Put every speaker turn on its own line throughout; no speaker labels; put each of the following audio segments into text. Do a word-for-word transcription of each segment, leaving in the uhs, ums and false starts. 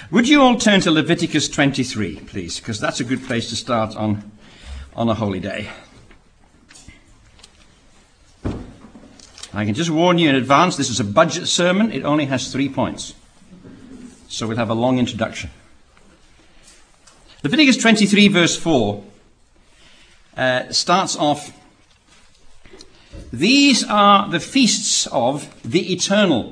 Would you all turn to Leviticus twenty-three, please, because that's a good place to start on, on a holy day. I can just warn you in advance, this is a budget sermon. It only has three points. So we'll have a long introduction. Leviticus twenty-three, verse four, uh, starts off, "These are the feasts of the eternal."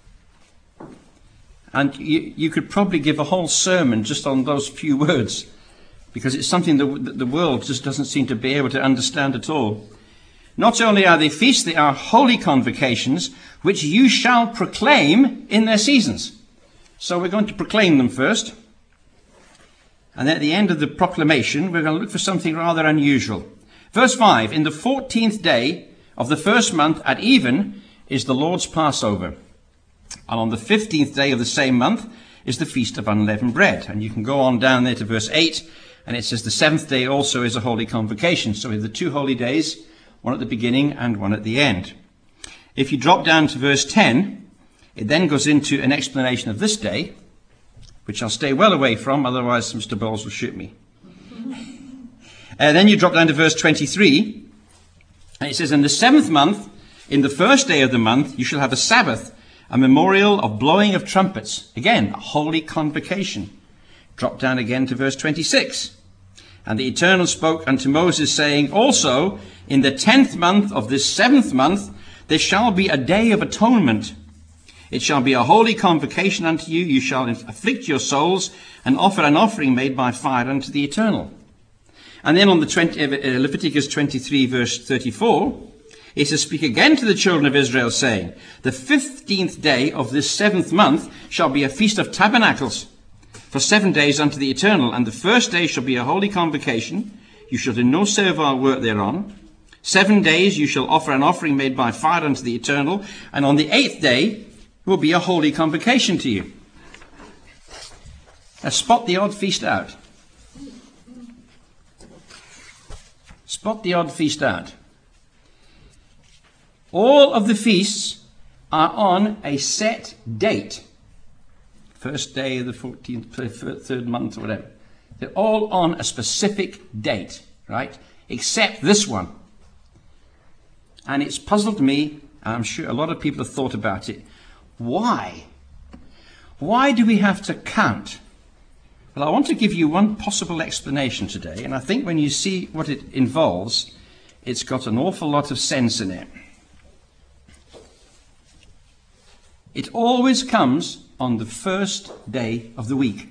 And you, you could probably give a whole sermon just on those few words, because it's something that the world just doesn't seem to be able to understand at all. "Not only are they feasts, they are holy convocations, which you shall proclaim in their seasons." So we're going to proclaim them first. And then at the end of the proclamation, we're going to look for something rather unusual. Verse five, "In the fourteenth day of the first month at even is the Lord's Passover. And on the fifteenth day of the same month is the Feast of Unleavened Bread." And you can go on down there to verse eight, and it says the seventh day also is a holy convocation. So we have the two holy days, one at the beginning and one at the end. If you drop down to verse ten, it then goes into an explanation of this day, which I'll stay well away from, otherwise Mister Bowles will shoot me. And then you drop down to verse twenty-three, and it says, "In the seventh month, in the first day of the month, you shall have a Sabbath, a memorial of blowing of trumpets." Again, a holy convocation. Drop down again to verse twenty-six. "And the Eternal spoke unto Moses, saying, Also, in the tenth month of this seventh month, there shall be a day of atonement. It shall be a holy convocation unto you. You shall afflict your souls and offer an offering made by fire unto the Eternal." And then on the twenty, uh, Leviticus twenty-three, verse thirty-four, it says, "Speak again to the children of Israel, saying, The fifteenth day of this seventh month shall be a feast of tabernacles for seven days unto the Eternal. And the first day shall be a holy convocation. You shall do no servile work thereon. Seven days you shall offer an offering made by fire unto the Eternal. And on the eighth day will be a holy convocation to you." Now spot the odd feast out. Spot the odd feast out. All of the feasts are on a set date. First day of the fourteenth, third month, or whatever. They're all on a specific date, right? Except this one. And it's puzzled me, and I'm sure a lot of people have thought about it. Why? Why do we have to count? Well, I want to give you one possible explanation today, and I think when you see what it involves, it's got an awful lot of sense in it. It always comes on the first day of the week.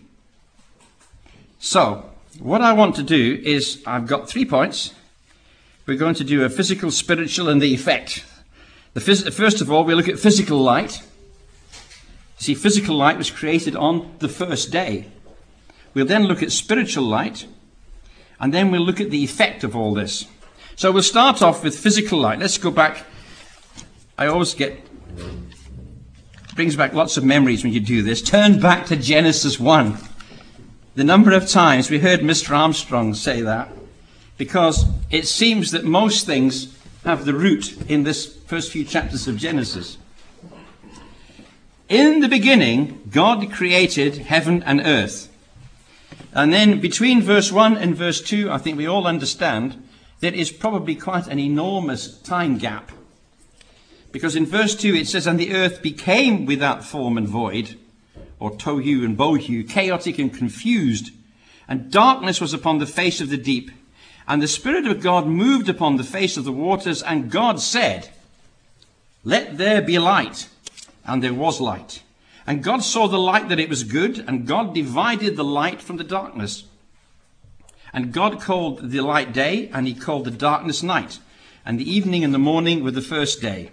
So, what I want to do is, I've got three points. We're going to do a physical, spiritual, and the effect. The phys- first of all, we look at physical light. See, physical light was created on the first day. We'll then look at spiritual light, and then we'll look at the effect of all this. So we'll start off with physical light. Let's go back. I always get, it brings back lots of memories when you do this. Turn back to Genesis one. The number of times we heard Mister Armstrong say that, because it seems that most things have the root in this first few chapters of Genesis. "In the beginning, God created heaven and earth." And then between verse one and verse two, I think we all understand, there is probably quite an enormous time gap. Because in verse two it says, "And the earth became without form and void," or tohu and bohu, chaotic and confused. "And darkness was upon the face of the deep. And the Spirit of God moved upon the face of the waters. And God said, Let there be light. And there was light. And God saw the light that it was good, and God divided the light from the darkness. And God called the light day, and he called the darkness night. And the evening and the morning were the first day."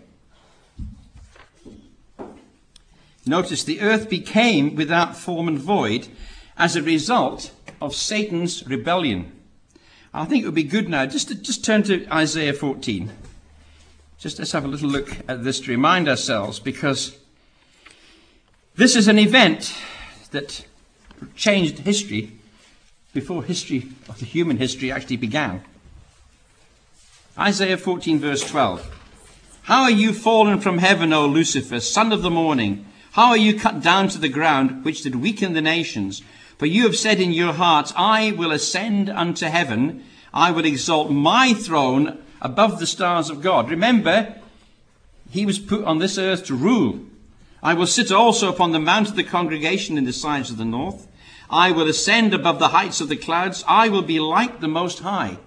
Notice, the earth became without form and void as a result of Satan's rebellion. I think it would be good now just to just turn to Isaiah fourteen. Just let's have a little look at this to remind ourselves, because this is an event that changed history before history of the human history actually began. Isaiah fourteen, verse twelve. "How are you fallen from heaven, O Lucifer, son of the morning? How are you cut down to the ground, which did weaken the nations? For you have said in your hearts, I will ascend unto heaven. I will exalt my throne above the stars of God. Remember, he was put on this earth to rule. I will sit also upon the mount of the congregation in the sides of the north. I will ascend above the heights of the clouds. I will be like the Most High.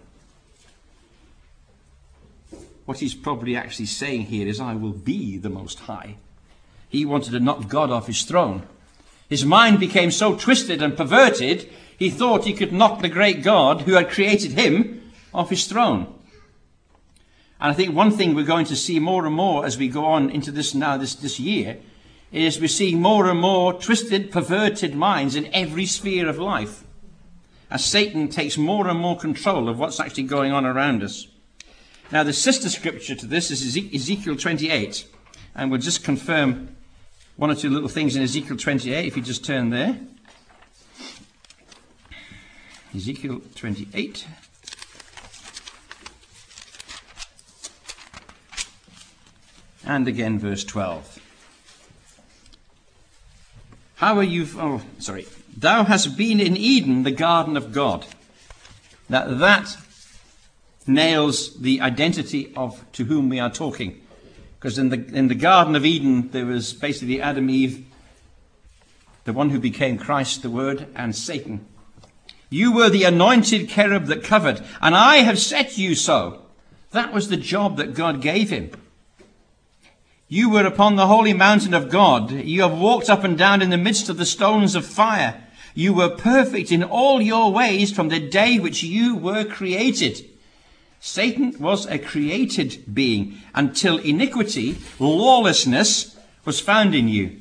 What he's probably actually saying here is, I will be the Most High. He wanted to knock God off his throne. His mind became so twisted and perverted, he thought he could knock the great God who had created him off his throne. And I think one thing we're going to see more and more as we go on into this now, this, this year, is we're seeing more and more twisted, perverted minds in every sphere of life, as Satan takes more and more control of what's actually going on around us. Now, the sister scripture to this is Ezekiel twenty-eight, and we'll just confirm one or two little things in Ezekiel twenty-eight, if you just turn there. Ezekiel twenty-eight. And again, verse twelve. How are you... Oh, sorry. Thou hast been in Eden, the garden of God. Now, that nails the identity of to whom we are talking. Because in the, in the Garden of Eden, there was basically Adam, Eve, the one who became Christ, the Word, and Satan. You were the anointed cherub that covered, and I have set you so. That was the job that God gave him. You were upon the holy mountain of God. You have walked up and down in the midst of the stones of fire. You were perfect in all your ways from the day which you were created. Satan was a created being until iniquity, lawlessness, was found in you.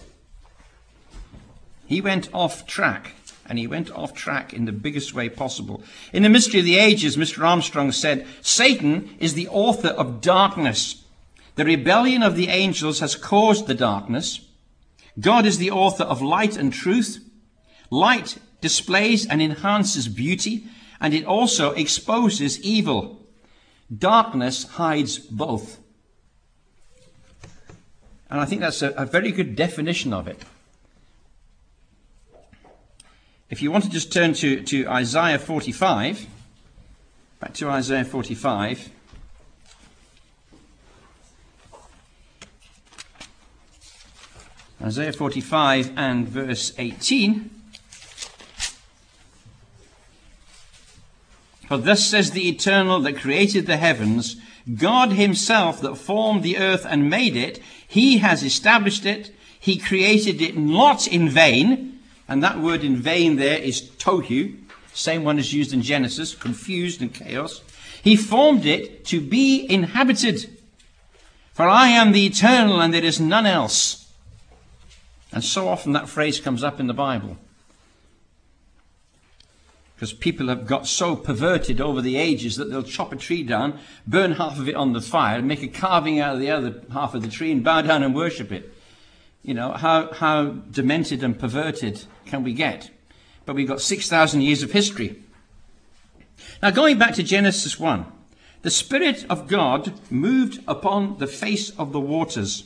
He went off track, and he went off track in the biggest way possible. In the Mystery of the Ages, Mister Armstrong said, Satan is the author of darkness. The rebellion of the angels has caused the darkness. God is the author of light and truth. Light displays and enhances beauty, and it also exposes evil. Darkness hides both. And I think that's a, a very good definition of it. If you want to just turn to, to Isaiah forty-five, back to Isaiah forty-five. Isaiah forty-five and verse eighteen. For thus says the Eternal that created the heavens, God himself that formed the earth and made it, he has established it, he created it not in vain. And that word in vain there is tohu, same one as used in Genesis, confused and chaos. He formed it to be inhabited. For I am the Eternal and there is none else. And so often that phrase comes up in the Bible. Because people have got so perverted over the ages that they'll chop a tree down, burn half of it on the fire, and make a carving out of the other half of the tree and bow down and worship it. You know, how, how demented and perverted can we get? But we've got six thousand years of history. Now, going back to Genesis one, the Spirit of God moved upon the face of the waters.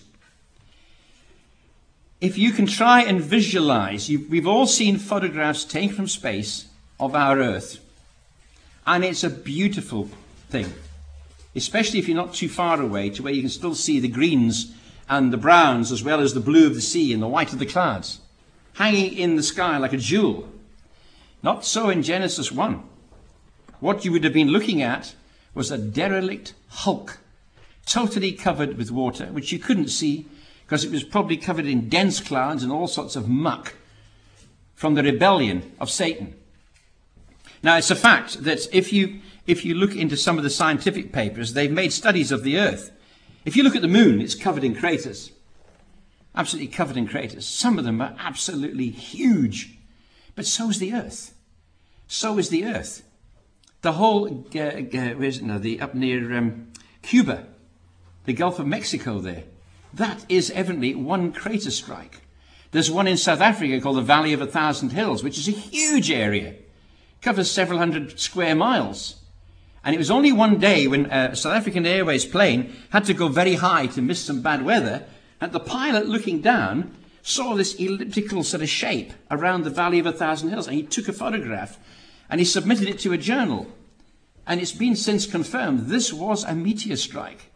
If you can try and visualize, you, we've all seen photographs taken from space of our Earth. And it's a beautiful thing, especially if you're not too far away to where you can still see the greens and the browns as well as the blue of the sea and the white of the clouds hanging in the sky like a jewel. Not so in Genesis one. What you would have been looking at was a derelict hulk, totally covered with water, which you couldn't see because it was probably covered in dense clouds and all sorts of muck from the rebellion of Satan. Now, it's a fact that if you if you look into some of the scientific papers, they've made studies of the Earth. If you look at the moon, it's covered in craters. Absolutely covered in craters. Some of them are absolutely huge. But so is the Earth. So is the Earth. The whole, uh, uh, where is it now? The, up near um, Cuba, the Gulf of Mexico there. That is evidently one crater strike. There's one in South Africa called the Valley of a Thousand Hills, which is a huge area. Covers several hundred square miles. And it was only one day when a South African Airways plane had to go very high to miss some bad weather, and the pilot looking down saw this elliptical sort of shape around the Valley of a Thousand Hills, and he took a photograph and he submitted it to a journal. And it's been since confirmed this was a meteor strike.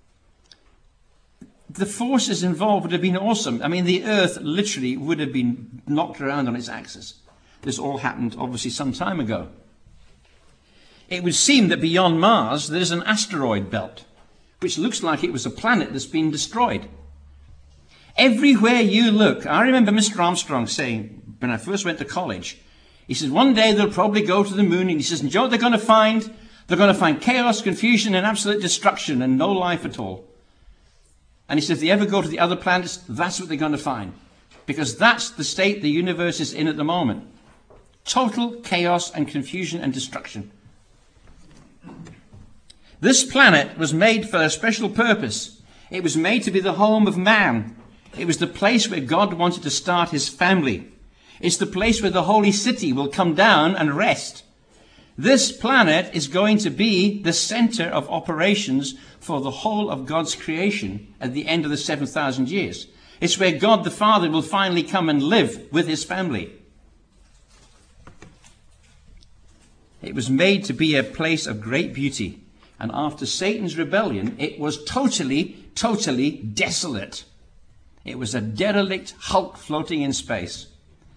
The forces involved would have been awesome. I mean, the Earth literally would have been knocked around on its axis. This all happened, obviously, some time ago. It would seem that beyond Mars, there's an asteroid belt, which looks like it was a planet that's been destroyed. Everywhere you look, I remember Mister Armstrong saying, when I first went to college, he says, one day they'll probably go to the moon, and he says, and you know what they're going to find? They're going to find chaos, confusion, and absolute destruction, and no life at all. And he says, if they ever go to the other planets, that's what they're going to find. Because that's the state the universe is in at the moment. Total chaos and confusion and destruction. This planet was made for a special purpose. It was made to be the home of man. It was the place where God wanted to start his family. It's the place where the holy city will come down and rest. This planet is going to be the center of operations for the whole of God's creation at the end of the seven thousand years. It's where God the Father will finally come and live with his family. It was made to be a place of great beauty. And after Satan's rebellion, it was totally, totally desolate. It was a derelict hulk floating in space.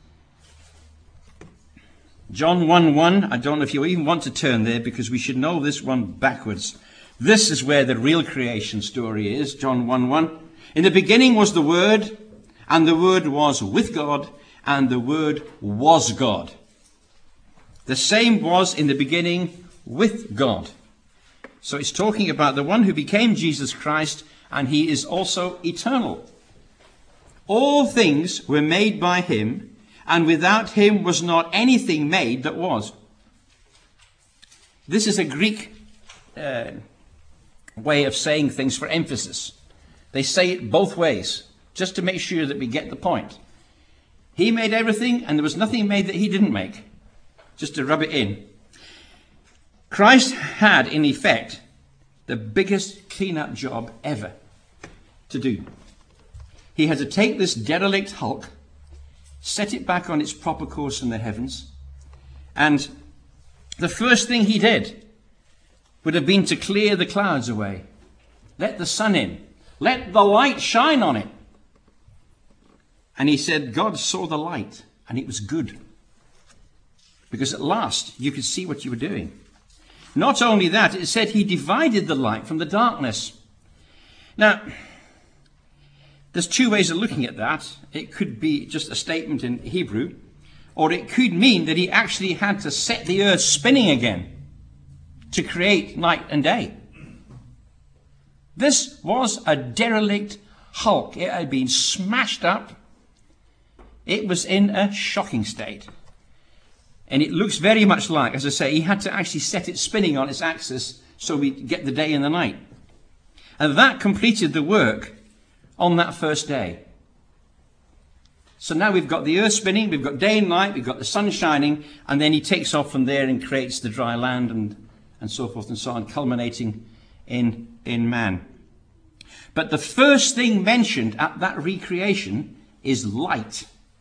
John one one, I don't know if you even want to turn there because we should know this one backwards. This is where the real creation story is, John one one. In the beginning was the Word, and the Word was with God, and the Word was God. The same was in the beginning with God. So it's talking about the one who became Jesus Christ, and he is also eternal. All things were made by him, and without him was not anything made that was. This is a Greek uh, way of saying things for emphasis. They say it both ways, just to make sure that we get the point. He made everything, and there was nothing made that he didn't make, just to rub it in. Christ had, in effect, the biggest clean-up job ever to do. He had to take this derelict hulk, set it back on its proper course in the heavens, and the first thing he did would have been to clear the clouds away. Let the sun in. Let the light shine on it. And he said, God saw the light, and it was good. Because at last, you could see what you were doing. Not only that, it said he divided the light from the darkness. Now, there's two ways of looking at that. It could be just a statement in Hebrew, or it could mean that he actually had to set the earth spinning again to create night and day. This was a derelict hulk. It had been smashed up. It was in a shocking state. And it looks very much like, as I say, he had to actually set it spinning on its axis so we get the day and the night. And that completed the work on that first day. So now we've got the earth spinning, we've got day and night, we've got the sun shining, and then he takes off from there and creates the dry land and, and so forth and so on, culminating in, in man. But the first thing mentioned at that recreation is light.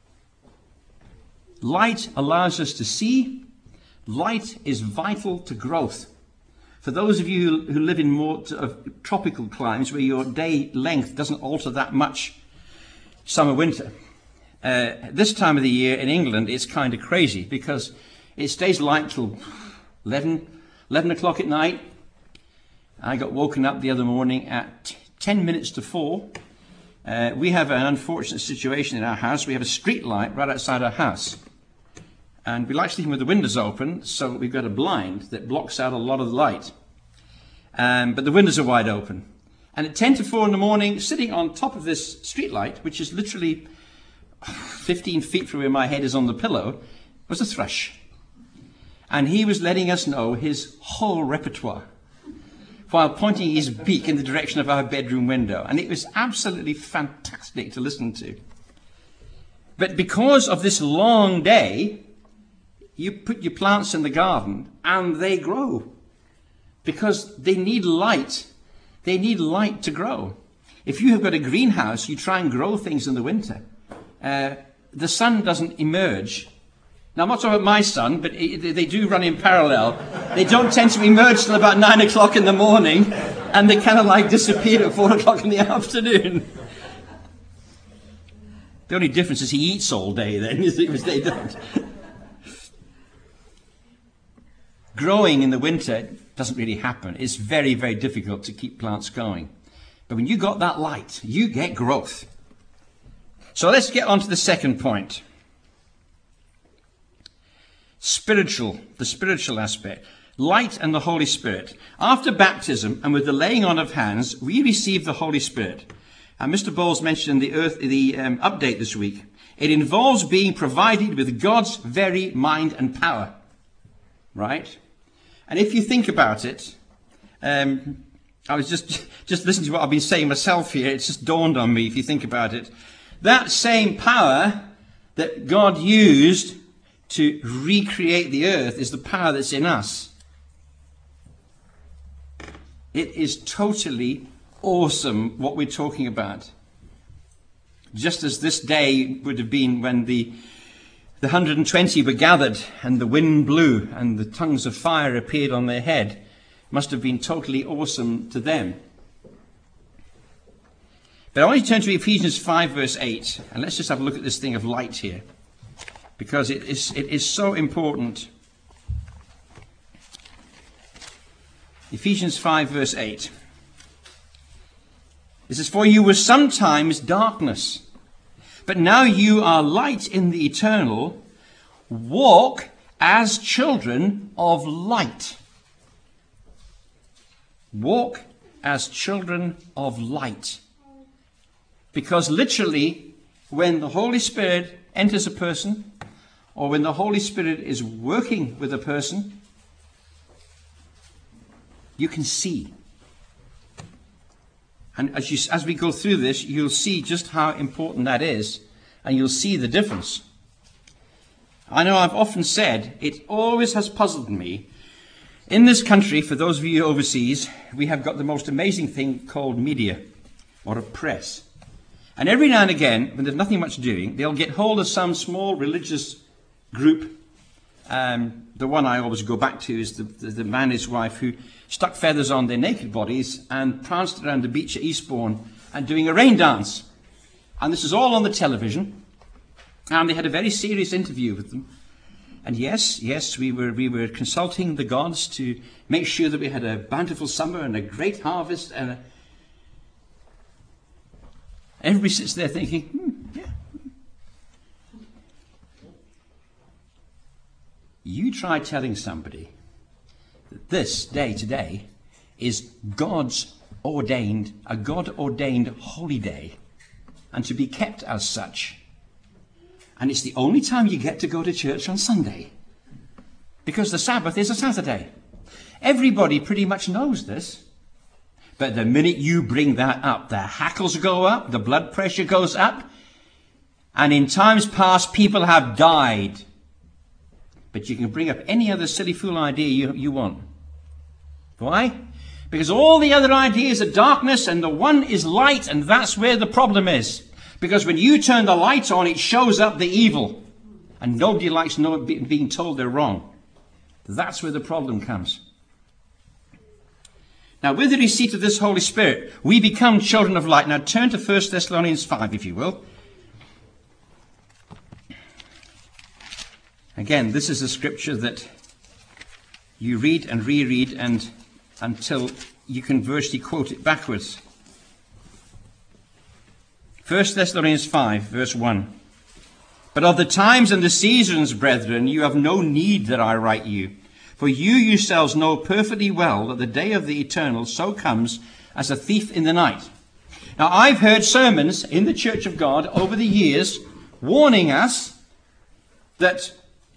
Light allows us to see. Light is vital to growth. For those of you who live in more of tropical climes where your day length doesn't alter that much, summer, winter, uh, this time of the year in England it's kind of crazy because it stays light till eleven, eleven o'clock at night. I got woken up the other morning at ten minutes to four. Uh, we have an unfortunate situation in our house. We have a street light right outside our house. And we like sleeping with the windows open, so we've got a blind that blocks out a lot of the light. Um, but the windows are wide open. And at ten to four in the morning, sitting on top of this street light, which is literally fifteen feet from where my head is on the pillow, was a thrush. And he was letting us know his whole repertoire while pointing his beak in the direction of our bedroom window. And it was absolutely fantastic to listen to. But because of this long day, you put your plants in the garden and they grow because they need light. They need light to grow. If you have got a greenhouse, you try and grow things in the winter. uh, the sun doesn't emerge. Now, I'm not talking about my son, but it, they do run in parallel. They don't tend to emerge till about nine o'clock in the morning, and they kind of like disappear at four o'clock in the afternoon. The only difference is he eats all day then, because they don't. Growing in the winter doesn't really happen. It's very, very difficult to keep plants going. But when you got that light, you get growth. So let's get on to the second point. Spiritual, the spiritual aspect. Light and the Holy Spirit. After baptism and with the laying on of hands, we receive the Holy Spirit. And Mister Bowles mentioned in the, earth, the um, update this week. It involves being provided with God's very mind and power. Right? And if you think about it, um, I was just, just listening to what I've been saying myself here. It's just dawned on me if you think about it. That same power that God used to recreate the earth is the power that's in us. It is totally awesome what we're talking about. Just as this day would have been when the, the one hundred twenty were gathered and the wind blew and the tongues of fire appeared on their head, must have been totally awesome to them. But I want you to turn to Ephesians five verse eight, and let's just have a look at this thing of light here, because it is, it is so important. Ephesians five verse eight. It says, "For you were sometimes darkness, but now you are light in the eternal. Walk as children of light." Walk as children of light. Because literally, when the Holy Spirit enters a person, or when the Holy Spirit is working with a person, you can see. And as, you, as we go through this, you'll see just how important that is, and you'll see the difference. I know I've often said, it always has puzzled me. In this country, for those of you overseas, we have got the most amazing thing called media, or a press. And every now and again, when there's nothing much doing, they'll get hold of some small religious group. Um, the one I always go back to is the, the, the man and his wife who stuck feathers on their naked bodies and pranced around the beach at Eastbourne and doing a rain dance. And this is all on the television. And they had a very serious interview with them. And yes, yes, we were we were consulting the gods to make sure that we had a bountiful summer and a great harvest. And a... everybody sits there thinking, hmm, yeah. You try telling somebody that this day today is God's ordained, a God-ordained holy day, and to be kept as such. And it's the only time you get to go to church on Sunday, because the Sabbath is a Saturday. Everybody pretty much knows this. But the minute you bring that up, the hackles go up, the blood pressure goes up, and in times past people have died. But you can bring up any other silly fool idea you, you want. Why? Because all the other ideas are darkness and the one is light, and that's where the problem is. Because when you turn the light on, it shows up the evil. And nobody likes know, being told they're wrong. That's where the problem comes. Now, with the receipt of this Holy Spirit, we become children of light. Now, turn to First Thessalonians five, if you will. Again, this is a scripture that you read and reread and until you can virtually quote it backwards. First Thessalonians five, verse one. "But of the times and the seasons, brethren, you have no need that I write you. For you yourselves know perfectly well that the day of the eternal so comes as a thief in the night." Now, I've heard sermons in the Church of God over the years warning us that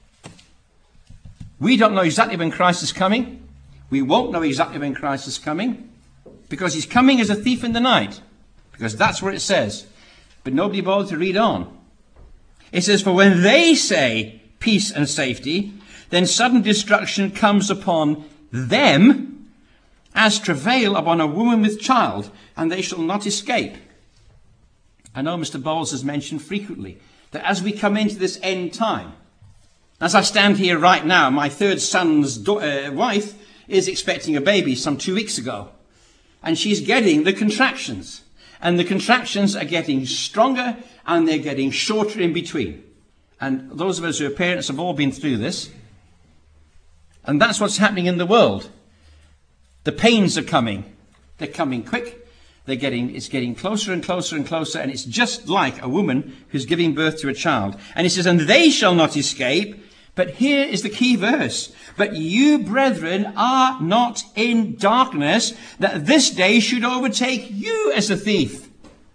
we don't know exactly when Christ is coming. We won't know exactly when Christ is coming, because he's coming as a thief in the night, because that's what it says. But nobody bothered to read on. It says, "For when they say peace and safety, then sudden destruction comes upon them as travail upon a woman with child, and they shall not escape." I know Mister Bowles has mentioned frequently that as we come into this end time, as I stand here right now, my third son's do- uh, wife is expecting a baby some two weeks ago. And she's getting the contractions. And the contractions are getting stronger and they're getting shorter in between. And those of us who are parents have all been through this. And that's what's happening in the world. The pains are coming. They're coming quick. They're getting, it's getting closer and closer and closer. And it's just like a woman who's giving birth to a child. And he says, and they shall not escape. But here is the key verse. But you, brethren, are not in darkness, that this day should overtake you as a thief.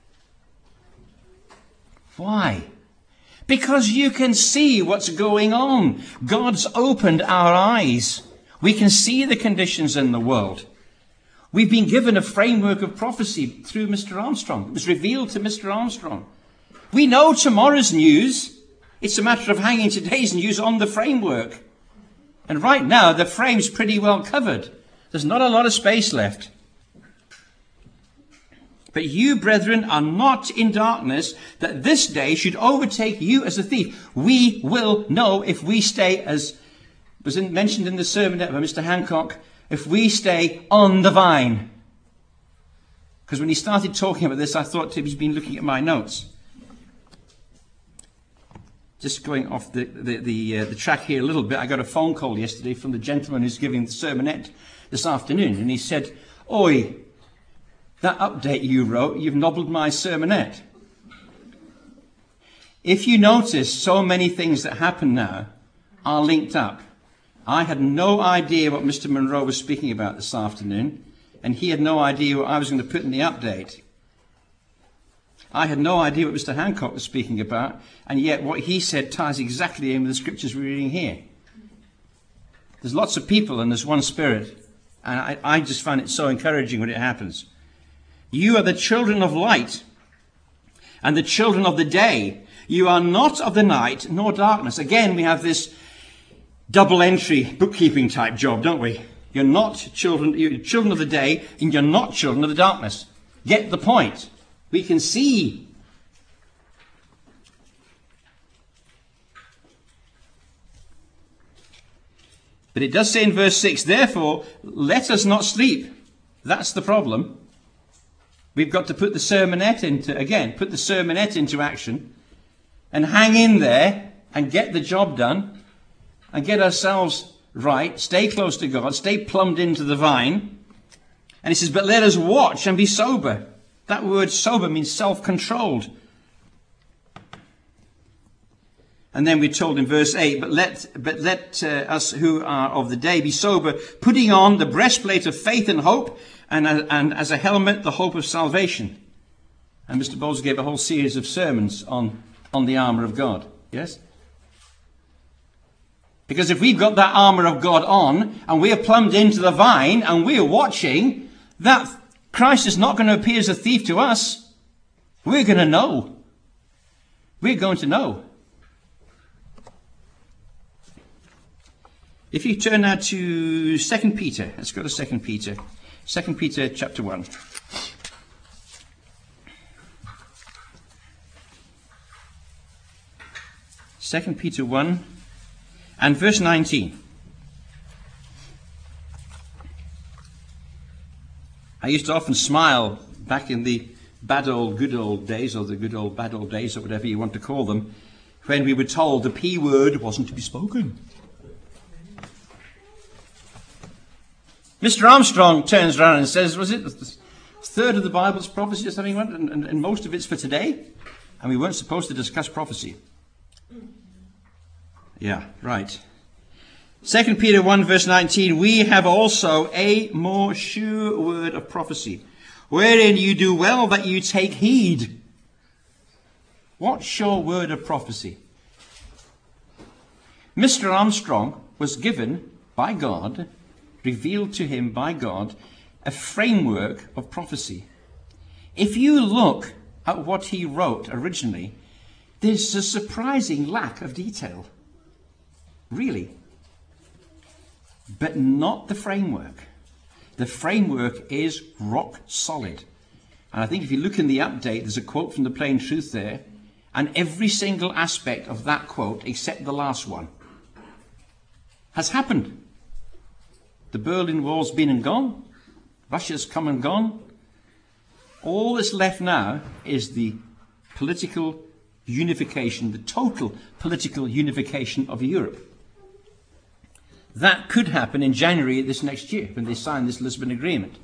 Why? Because you can see what's going on. God's opened our eyes. We can see the conditions in the world. We've been given a framework of prophecy through Mister Armstrong. It was revealed to Mister Armstrong. We know tomorrow's news. It's a matter of hanging today's news on the framework. And right now, the frame's pretty well covered. There's not a lot of space left. But you, brethren, are not in darkness, that this day should overtake you as a thief. We will know if we stay, as was in, mentioned in the sermon by Mister Hancock, if we stay on the vine. Because when he started talking about this, I thought he's been looking at my notes. Just going off the the the, uh, the track here a little bit, I got a phone call yesterday from the gentleman who's giving the sermonette this afternoon, and he said, "Oi, that update you wrote, you've nobbled my sermonette." If you notice, so many things that happen now are linked up. I had no idea what Mister Monroe was speaking about this afternoon, and he had no idea what I was going to put in the update. I had no idea what Mister Hancock was speaking about, and yet what he said ties exactly in with the scriptures we're reading here. There's lots of people and there's one Spirit, and I, I just find it so encouraging when it happens. You are the children of light and the children of the day. You are not of the night nor darkness. Again, we have this double entry bookkeeping type job, don't we? You're not children, you're children of the day, and you're not children of the darkness. Get the point. We can see. But it does say in verse six, therefore, let us not sleep. That's the problem. We've got to put the sermonette into, again, put the sermonette into action and hang in there and get the job done and get ourselves right, stay close to God, stay plumbed into the vine. And he says, but let us watch and be sober. That word sober means self-controlled. And then we're told in verse eight, but let, but let uh, us who are of the day be sober, putting on the breastplate of faith and hope, and, uh, and as a helmet, the hope of salvation. And Mister Bowles gave a whole series of sermons on, on the armour of God. Yes? Because if we've got that armour of God on, and we are plumbed into the vine, and we are watching, that Christ is not going to appear as a thief to us. We're going to know. We're going to know. If you turn now to Second Peter. Let's go to Second Peter. Second Peter chapter one. Second Peter one and verse nineteen. I used to often smile back in the bad old good old days, or the good old bad old days, or whatever you want to call them, when we were told the P word wasn't to be spoken. Mister Armstrong turns around and says, was it a third of the Bible's prophecy or something, and, and, and most of it's for today? And we weren't supposed to discuss prophecy. Yeah, right. Second Peter one verse nineteen, we have also a more sure word of prophecy, wherein you do well that you take heed. What sure word of prophecy? Mister Armstrong was given by God, revealed to him by God, a framework of prophecy. If you look at what he wrote originally, there's a surprising lack of detail. Really. But not the framework. The framework is rock solid. And I think if you look in the update, there's a quote from the Plain Truth there, and every single aspect of that quote, except the last one, has happened. The Berlin Wall's been and gone. Russia's come and gone. All that's left now is the political unification, the total political unification of Europe. That could happen in January this next year when they sign this Lisbon Agreement.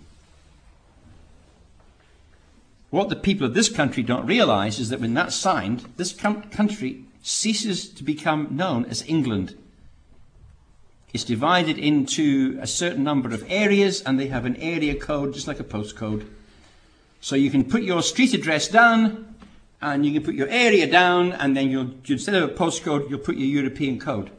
What the people of this country don't realize is that when that's signed, this country ceases to become known as England. It's divided into a certain number of areas, and they have an area code, just like a postcode. So you can put your street address down, and you can put your area down, and then you'll, instead of a postcode, you'll put your European code.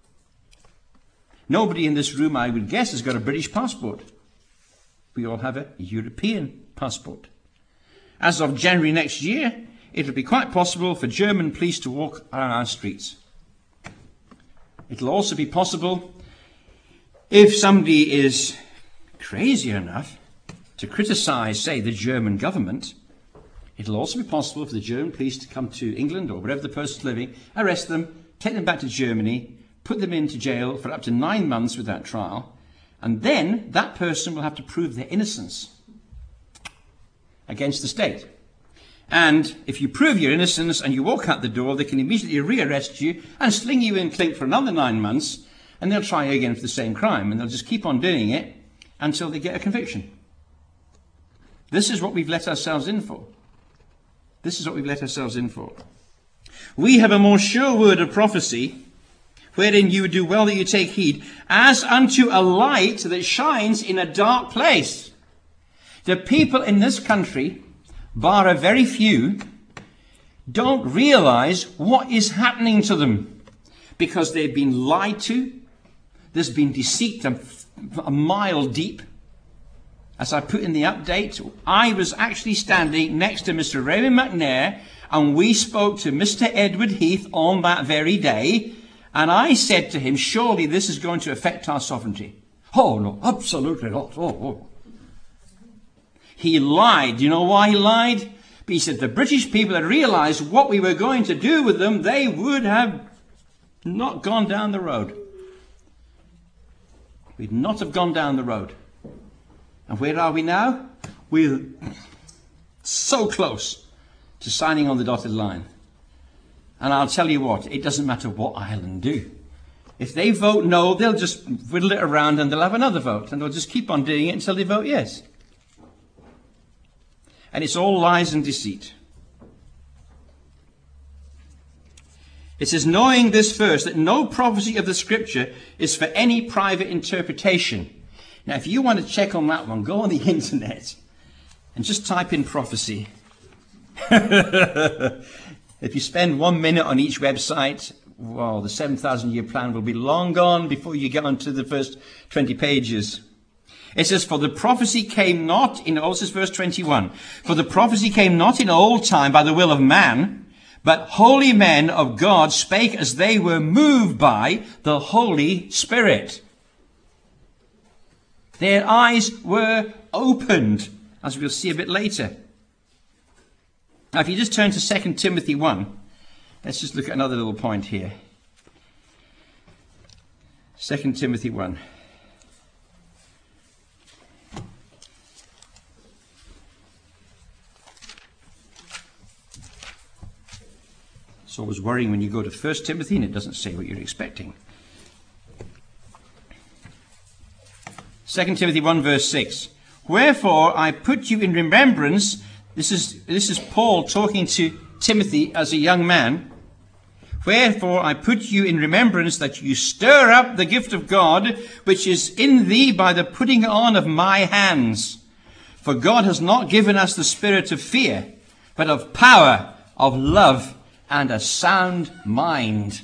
Nobody in this room, I would guess, has got a British passport. We all have a European passport. As of January next year, it'll be quite possible for German police to walk around our streets. It'll also be possible, if somebody is crazy enough to criticize, say, the German government, it'll also be possible for the German police to come to England or wherever the person's living, arrest them, take them back to Germany, put them into jail for up to nine months without trial, and then that person will have to prove their innocence against the state. And if you prove your innocence and you walk out the door, they can immediately rearrest you and sling you in clink for another nine months, and they'll try again for the same crime, and they'll just keep on doing it until they get a conviction. This is what we've let ourselves in for. This is what we've let ourselves in for. We have a more sure word of prophecy, wherein you would do well that you take heed, as unto a light that shines in a dark place. The people in this country, bar a very few, don't realize what is happening to them because they've been lied to. There's been deceit a, a mile deep. As I put in the update, I was actually standing next to Mister Raymond McNair, and we spoke to Mister Edward Heath on that very day, and I said to him, surely this is going to affect our sovereignty. Oh, no, absolutely not. Oh, oh. He lied. You know why he lied? He said the British people had realized what we were going to do with them, they would have not gone down the road. We'd not have gone down the road. And where are we now? We're so close to signing on the dotted line. And I'll tell you what, it doesn't matter what Ireland do. If they vote no, they'll just whittle it around and they'll have another vote. And they'll just keep on doing it until they vote yes. And it's all lies and deceit. It says, knowing this first, that no prophecy of the Scripture is for any private interpretation. Now, if you want to check on that one, go on the internet and just type in prophecy. If you spend one minute on each website, well, the seven thousand year plan will be long gone before you get onto the first twenty pages. It says, for the prophecy came not in, oh, this is verse twenty-one. For the prophecy came not in old time by the will of man, but holy men of God spake as they were moved by the Holy Spirit. Their eyes were opened, as we'll see a bit later. Now, if you just turn to Second Timothy one, let's just look at another little point here. Second Timothy one. It's always worrying when you go to First Timothy and it doesn't say what you're expecting. Second Timothy one verse six. Wherefore I put you in remembrance. This is, this is Paul talking to Timothy as a young man. Wherefore I put you in remembrance that you stir up the gift of God, which is in thee by the putting on of my hands. For God has not given us the spirit of fear, but of power, of love, and a sound mind.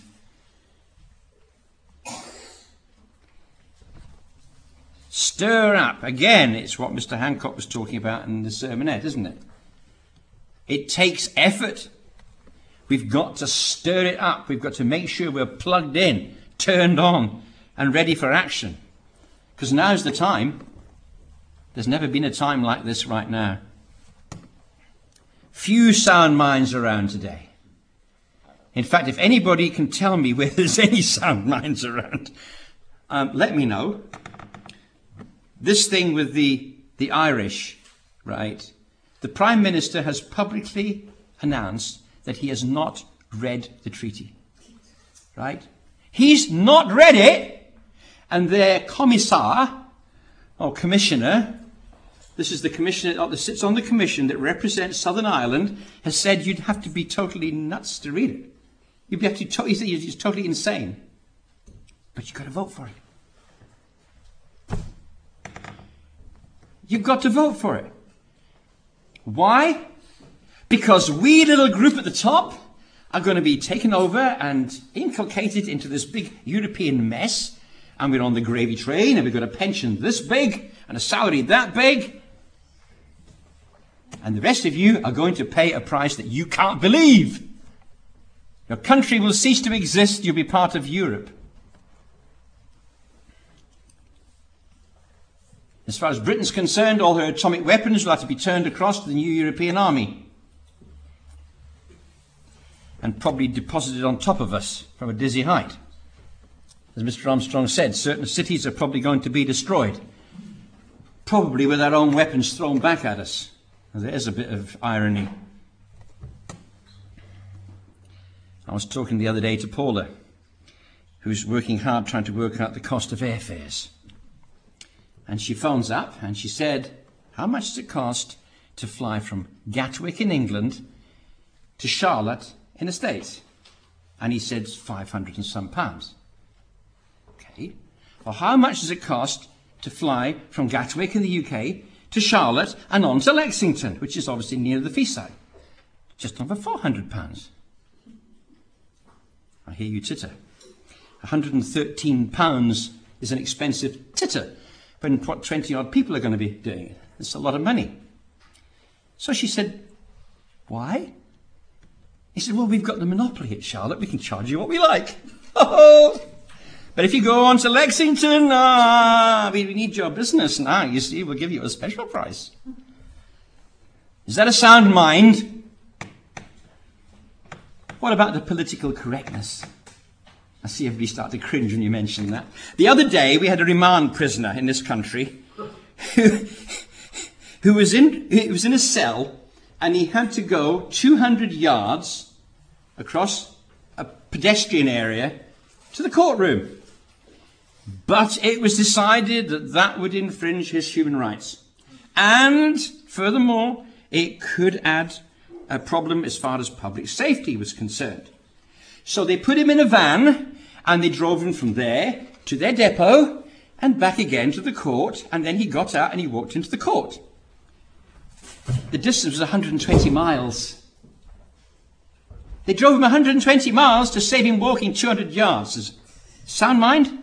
Stir up. Again, it's what Mister Hancock was talking about in the sermonette, isn't it? It takes effort. We've got to stir it up. We've got to make sure we're plugged in, turned on, and ready for action. Because now's the time. There's never been a time like this right now. Few sound minds around today. In fact, if anybody can tell me where there's any sound minds around, um, let me know. This thing with the, the Irish, right? The Prime Minister has publicly announced that he has not read the treaty, right? He's not read it, and their commissar, or commissioner, this is the commissioner that sits on the commission that represents Southern Ireland, has said you'd have to be totally nuts to read it. You'd have to be to- he's totally insane. But you've got to vote for it. You've got to vote for it. Why? Because we, little group at the top, are going to be taken over and inculcated into this big European mess. And we're on the gravy train, and we've got a pension this big, and a salary that big. And the rest of you are going to pay a price that you can't believe. Your country will cease to exist. You'll be part of Europe. As far as Britain's concerned, all her atomic weapons will have to be turned across to the new European army. And probably deposited on top of us from a dizzy height. As Mister Armstrong said, certain cities are probably going to be destroyed. Probably with our own weapons thrown back at us. Now, there's a bit of irony. I was talking the other day to Paula, who's working hard trying to work out the cost of airfares. And she phones up and she said, how much does it cost to fly from Gatwick in England to Charlotte in the States? And he said, five hundred and some pounds. Okay. Well, how much does it cost to fly from Gatwick in the U K to Charlotte and on to Lexington, which is obviously near the seaside? Just over four hundred pounds. I hear you titter. one hundred and thirteen pounds is an expensive titter. When what twenty odd people are going to be doing it. It's a lot of money. So she said, why? He said, well, we've got the monopoly at Charlotte. We can charge you what we like. Oh, but if you go on to Lexington, ah, we, we need your business now. You see, we'll give you a special price. Is that a sound mind? What about the political correctness? I see everybody start to cringe when you mention that. The other day, we had a remand prisoner in this country who, who was in who was in a cell, and he had to go two hundred yards across a pedestrian area to the courtroom. But it was decided that that would infringe his human rights. And furthermore, it could add a problem as far as public safety was concerned. So they put him in a van, and they drove him from there to their depot and back again to the court, and then he got out and he walked into the court. The distance was one hundred and twenty miles. They drove him one hundred and twenty miles to save him walking two hundred yards. Sound mind?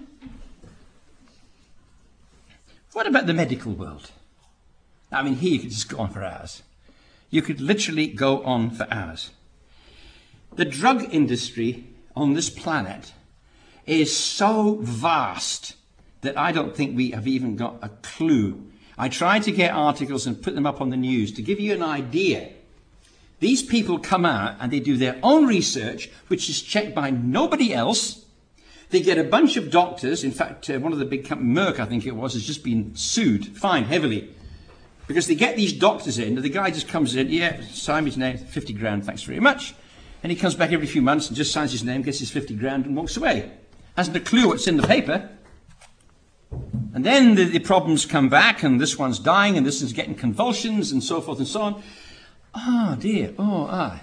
What about the medical world? I mean, here you could just go on for hours. You could literally go on for hours. The drug industry on this planet is so vast that I don't think we have even got a clue. I tried to get articles and put them up on the news to give you an idea. These people come out and they do their own research, which is checked by nobody else. They get a bunch of doctors. In fact, uh, one of the big companies, Merck, I think it was, has just been sued, fined heavily. Because they get these doctors in, and the guy just comes in, yeah, sign his name, fifty grand, thanks very much. And he comes back every few months and just signs his name, gets his fifty grand and walks away. Hasn't a clue what's in the paper. And then the, the problems come back, and this one's dying, and this one's getting convulsions, and so forth and so on. Oh, dear. Oh, ah.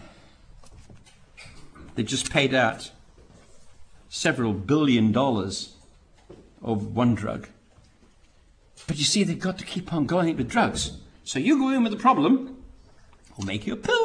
They just paid out several billion dollars of one drug. But you see, they've got to keep on going with drugs. So you go in with a problem, we'll make you a pill.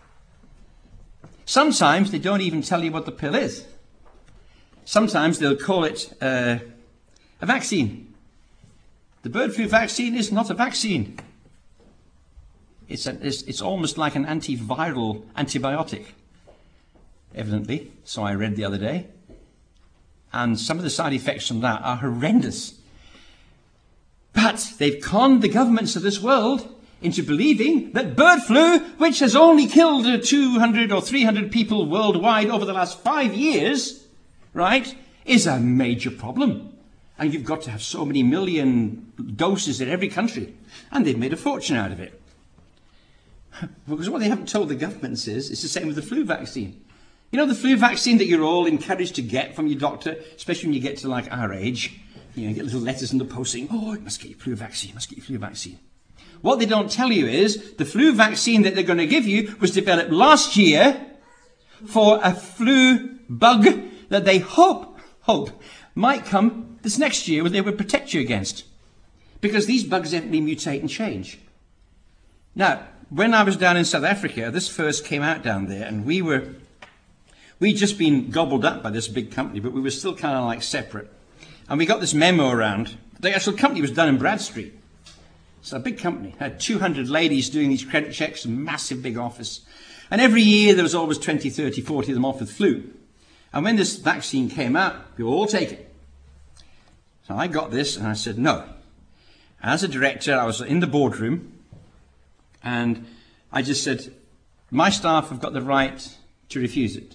Sometimes they don't even tell you what the pill is. Sometimes they'll call it uh, a vaccine. The bird flu vaccine is not a vaccine. It's, a, it's, it's almost like an antiviral antibiotic, evidently, so I read the other day. And some of the side effects from that are horrendous. But they've conned the governments of this world into believing that bird flu, which has only killed uh, two hundred or three hundred people worldwide over the last five years, right, is a major problem. And you've got to have so many million doses in every country. And they've made a fortune out of it. Because what they haven't told the governments is, it's the same with the flu vaccine. You know, the flu vaccine that you're all encouraged to get from your doctor, especially when you get to like our age, you know, you get little letters in the post saying, oh, you must get your flu vaccine, you must get your flu vaccine. What they don't tell you is the flu vaccine that they're going to give you was developed last year for a flu bug that they hope, hope might come this next year where they would protect you against. Because these bugs evidently mutate and change. Now, when I was down in South Africa, this first came out down there, and we were, we'd just been gobbled up by this big company, but we were still kind of like separate. And we got this memo around. The actual company was Dun and Bradstreet. It's a big company. Had two hundred ladies doing these credit checks, a massive big office. And every year there was always twenty, thirty, forty of them off with flu. And when this vaccine came out, we all take it. So I got this and I said, no. As a director, I was in the boardroom and I just said, my staff have got the right to refuse it.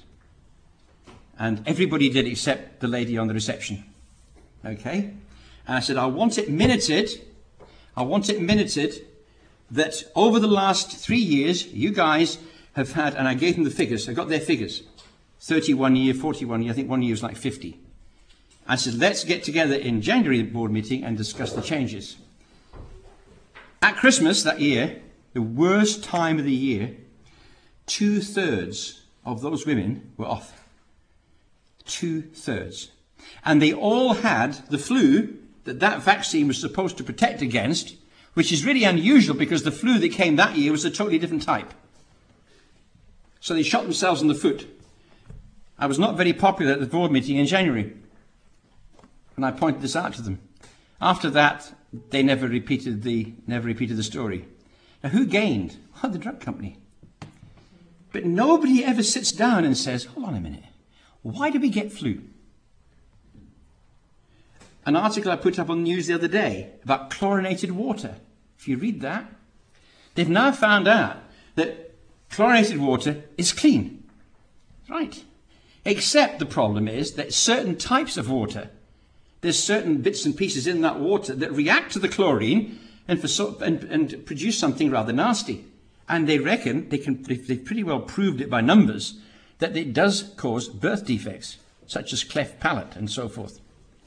And everybody did except the lady on the reception. Okay? And I said, I want it minuted. I want it minuted that over the last three years, you guys have had, and I gave them the figures, I got their figures, thirty-one year, forty-one year, I think one year was like fifty. I said, let's get together in January board meeting and discuss the changes. At Christmas that year, the worst time of the year, two-thirds of those women were off. Two-thirds. And they all had the flu that that vaccine was supposed to protect against, which is really unusual because the flu that came that year was a totally different type. So they shot themselves in the foot. I was not very popular at the board meeting in January. And I pointed this out to them. After that, they never repeated the, never repeated the story. Now, who gained? Well, the drug company. But nobody ever sits down and says, hold on a minute, why do we get flu? An article I put up on the news the other day about chlorinated water. If you read that, they've now found out that chlorinated water is clean. Right. Except the problem is that certain types of water, there's certain bits and pieces in that water that react to the chlorine and, for so, and, and produce something rather nasty. And they reckon, they can, they've pretty well proved it by numbers, that it does cause birth defects, such as cleft palate and so forth.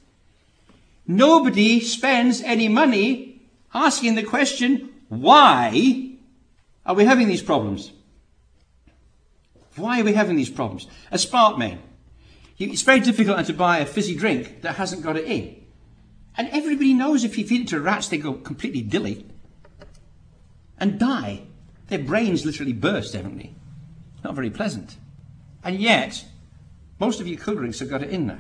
Nobody spends any money asking the question, why are we having these problems? Why are we having these problems? A spark main. It's very difficult to buy a fizzy drink that hasn't got it in. And everybody knows if you feed it to rats, they go completely dilly and die. Their brains literally burst, haven't they? Not very pleasant. And yet, most of your cool drinks have got it in there.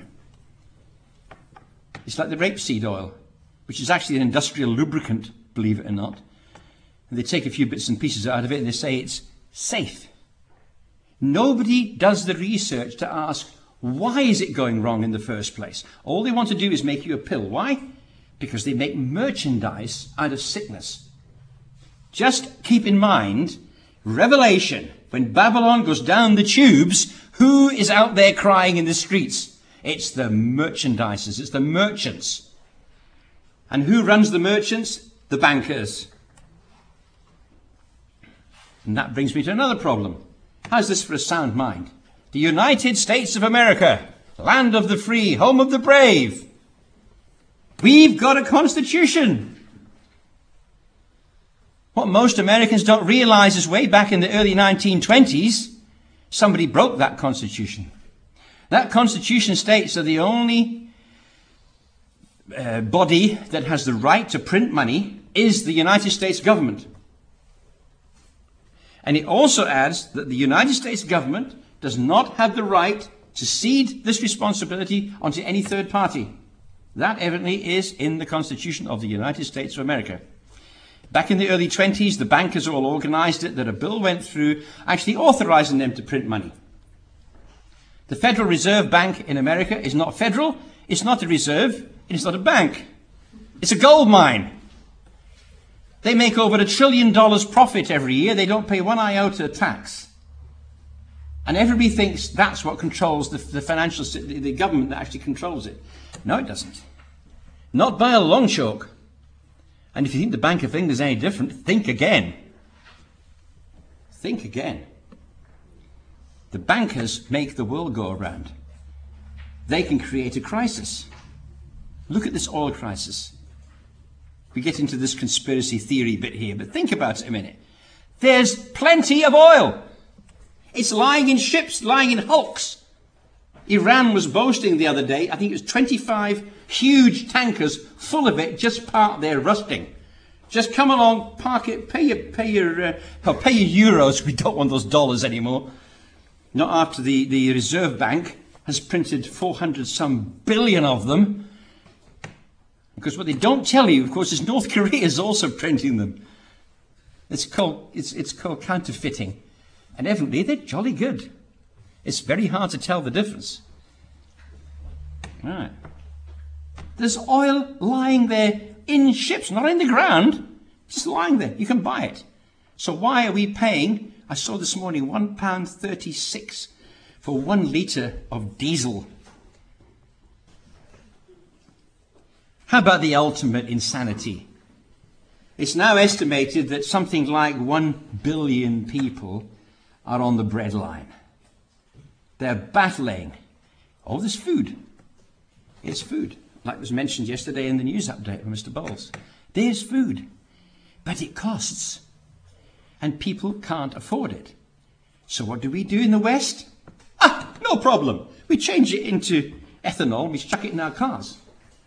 It's like the rapeseed oil, which is actually an industrial lubricant, believe it or not. And they take a few bits and pieces out of it and they say it's safe. Nobody does the research to ask, why is it going wrong in the first place? All they want to do is make you a pill. Why? Because they make merchandise out of sickness. Just keep in mind, Revelation, when Babylon goes down the tubes, who is out there crying in the streets? It's the merchandisers, it's the merchants. And who runs the merchants? The bankers. And that brings me to another problem. How's this for a sound mind? The United States of America, land of the free, home of the brave. We've got a constitution. What most Americans don't realize is way back in the early nineteen twenties, somebody broke that constitution. That constitution states that the only uh, body that has the right to print money is the United States government. And it also adds that the United States government does not have the right to cede this responsibility onto any third party. That evidently is in the Constitution of the United States of America. Back in the early twenties, the bankers all organized it, that a bill went through actually authorizing them to print money. The Federal Reserve Bank in America is not federal, it's not a reserve, it's not a bank. It's a gold mine. They make over a trillion dollars profit every year. They don't pay one iota of tax. And everybody thinks that's what controls the, the financial, the government that actually controls it. No, it doesn't. Not by a long chalk. And if you think the Bank of England is any different, think again. Think again. The bankers make the world go around. They can create a crisis. Look at this oil crisis. We get into this conspiracy theory bit here, but think about it a minute. There's plenty of oil. It's lying in ships, lying in hulks. Iran was boasting the other day, I think it was twenty-five huge tankers full of it, just parked there rusting. Just come along, park it, pay your, pay your, uh, oh, pay your euros. We don't want those dollars anymore. Not after the, the Reserve Bank has printed four hundred some billion of them. Because what they don't tell you, of course, is North Korea is also printing them. It's called, it's, it's called counterfeiting. And evidently they're jolly good. It's very hard to tell the difference. All right. There's oil lying there in ships, not in the ground, just lying there. You can buy it. So why are we paying, I saw this morning, one pound thirty-six for one litre of diesel? How about the ultimate insanity? It's now estimated that something like one billion people are on the breadline. They're battling. Oh, there's food. It's food. Like was mentioned yesterday in the news update from Mister Bowles. There's food. But it costs. And people can't afford it. So what do we do in the West? Ah, no problem. We change it into ethanol. We chuck it in our cars.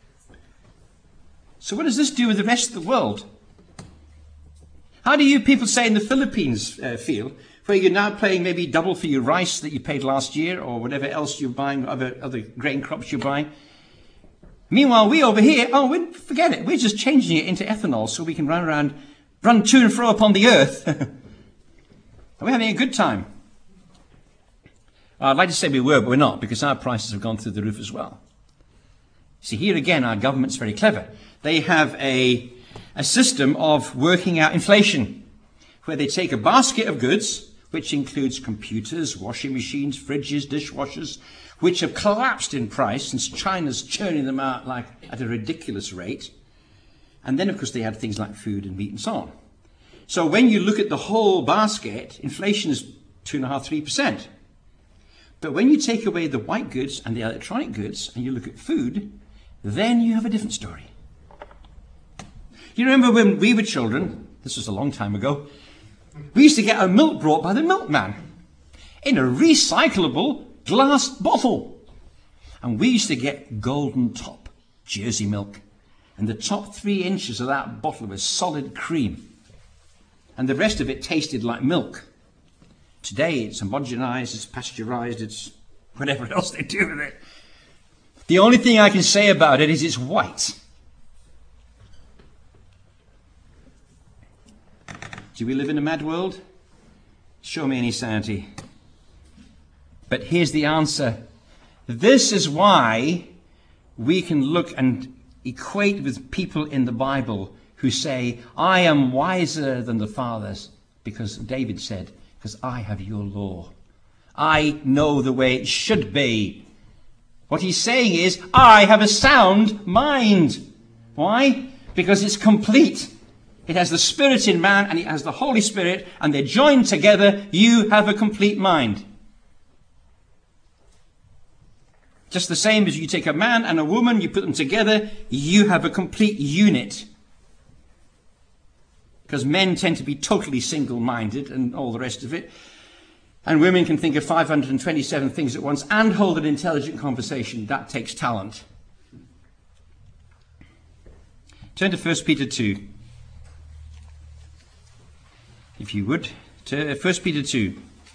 So what does this do with the rest of the world? How do you people say in the Philippines uh, feel, where you're now paying maybe double for your rice that you paid last year, or whatever else you're buying, other, other grain crops you're buying? Meanwhile, we over here, oh, we forget it. We're just changing it into ethanol so we can run around, run to and fro upon the earth. We're having a good time. I'd like to say we were, but we're not, because our prices have gone through the roof as well. See, here again, our government's very clever. They have a, a system of working out inflation, where they take a basket of goods, which includes computers, washing machines, fridges, dishwashers, which have collapsed in price since China's churning them out like at a ridiculous rate. And then, of course, they add things like food and meat and so on. So when you look at the whole basket, inflation is two and a half, three percent. But when you take away the white goods and the electronic goods, and you look at food, then you have a different story. You remember when we were children, this was a long time ago, we used to get our milk brought by the milkman in a recyclable glass bottle. And we used to get Golden Top Jersey milk. And the top three inches of that bottle was solid cream. And the rest of it tasted like milk. Today it's homogenized, it's pasteurized, it's whatever else they do with it. The only thing I can say about it is it's white. Do we live in a mad world? Show me any sanity. But here's the answer. This is why we can look and equate with people in the Bible who say, I am wiser than the fathers, because David said, because I have your law. I know the way it should be. What he's saying is, I have a sound mind. Why? Because it's complete. It has the Spirit in man and it has the Holy Spirit, and they're joined together. You have a complete mind. Just the same as you take a man and a woman, you put them together, you have a complete unit. Because men tend to be totally single-minded and all the rest of it. And women can think of five hundred twenty-seven things at once and hold an intelligent conversation. That takes talent. Turn to First Peter two. If you would, to First Peter two.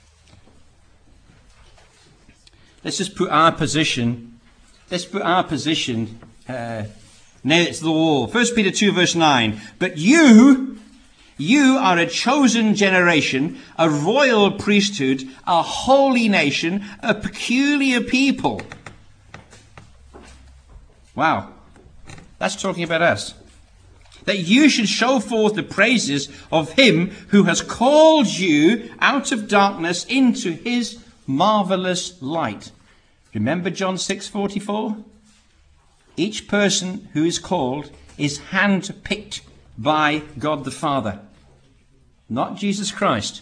Let's just put our position, let's put our position uh, now it's the wall. First Peter two verse nine. But you, you are a chosen generation, a royal priesthood, a holy nation, a peculiar people. Wow. That's talking about us. that you should show forth the praises of him who has called you out of darkness into his marvelous light. Remember John six forty-four? Each person who is called is hand-picked by God the Father, not Jesus Christ.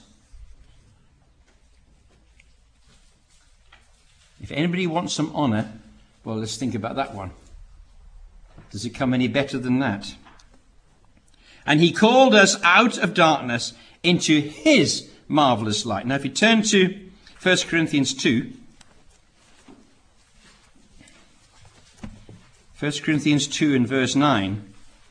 If anybody wants some honor, well, let's think about that one. Does it come any better than that? And he called us out of darkness into his marvelous light. Now, if you turn to First Corinthians two, First Corinthians two and verse nine.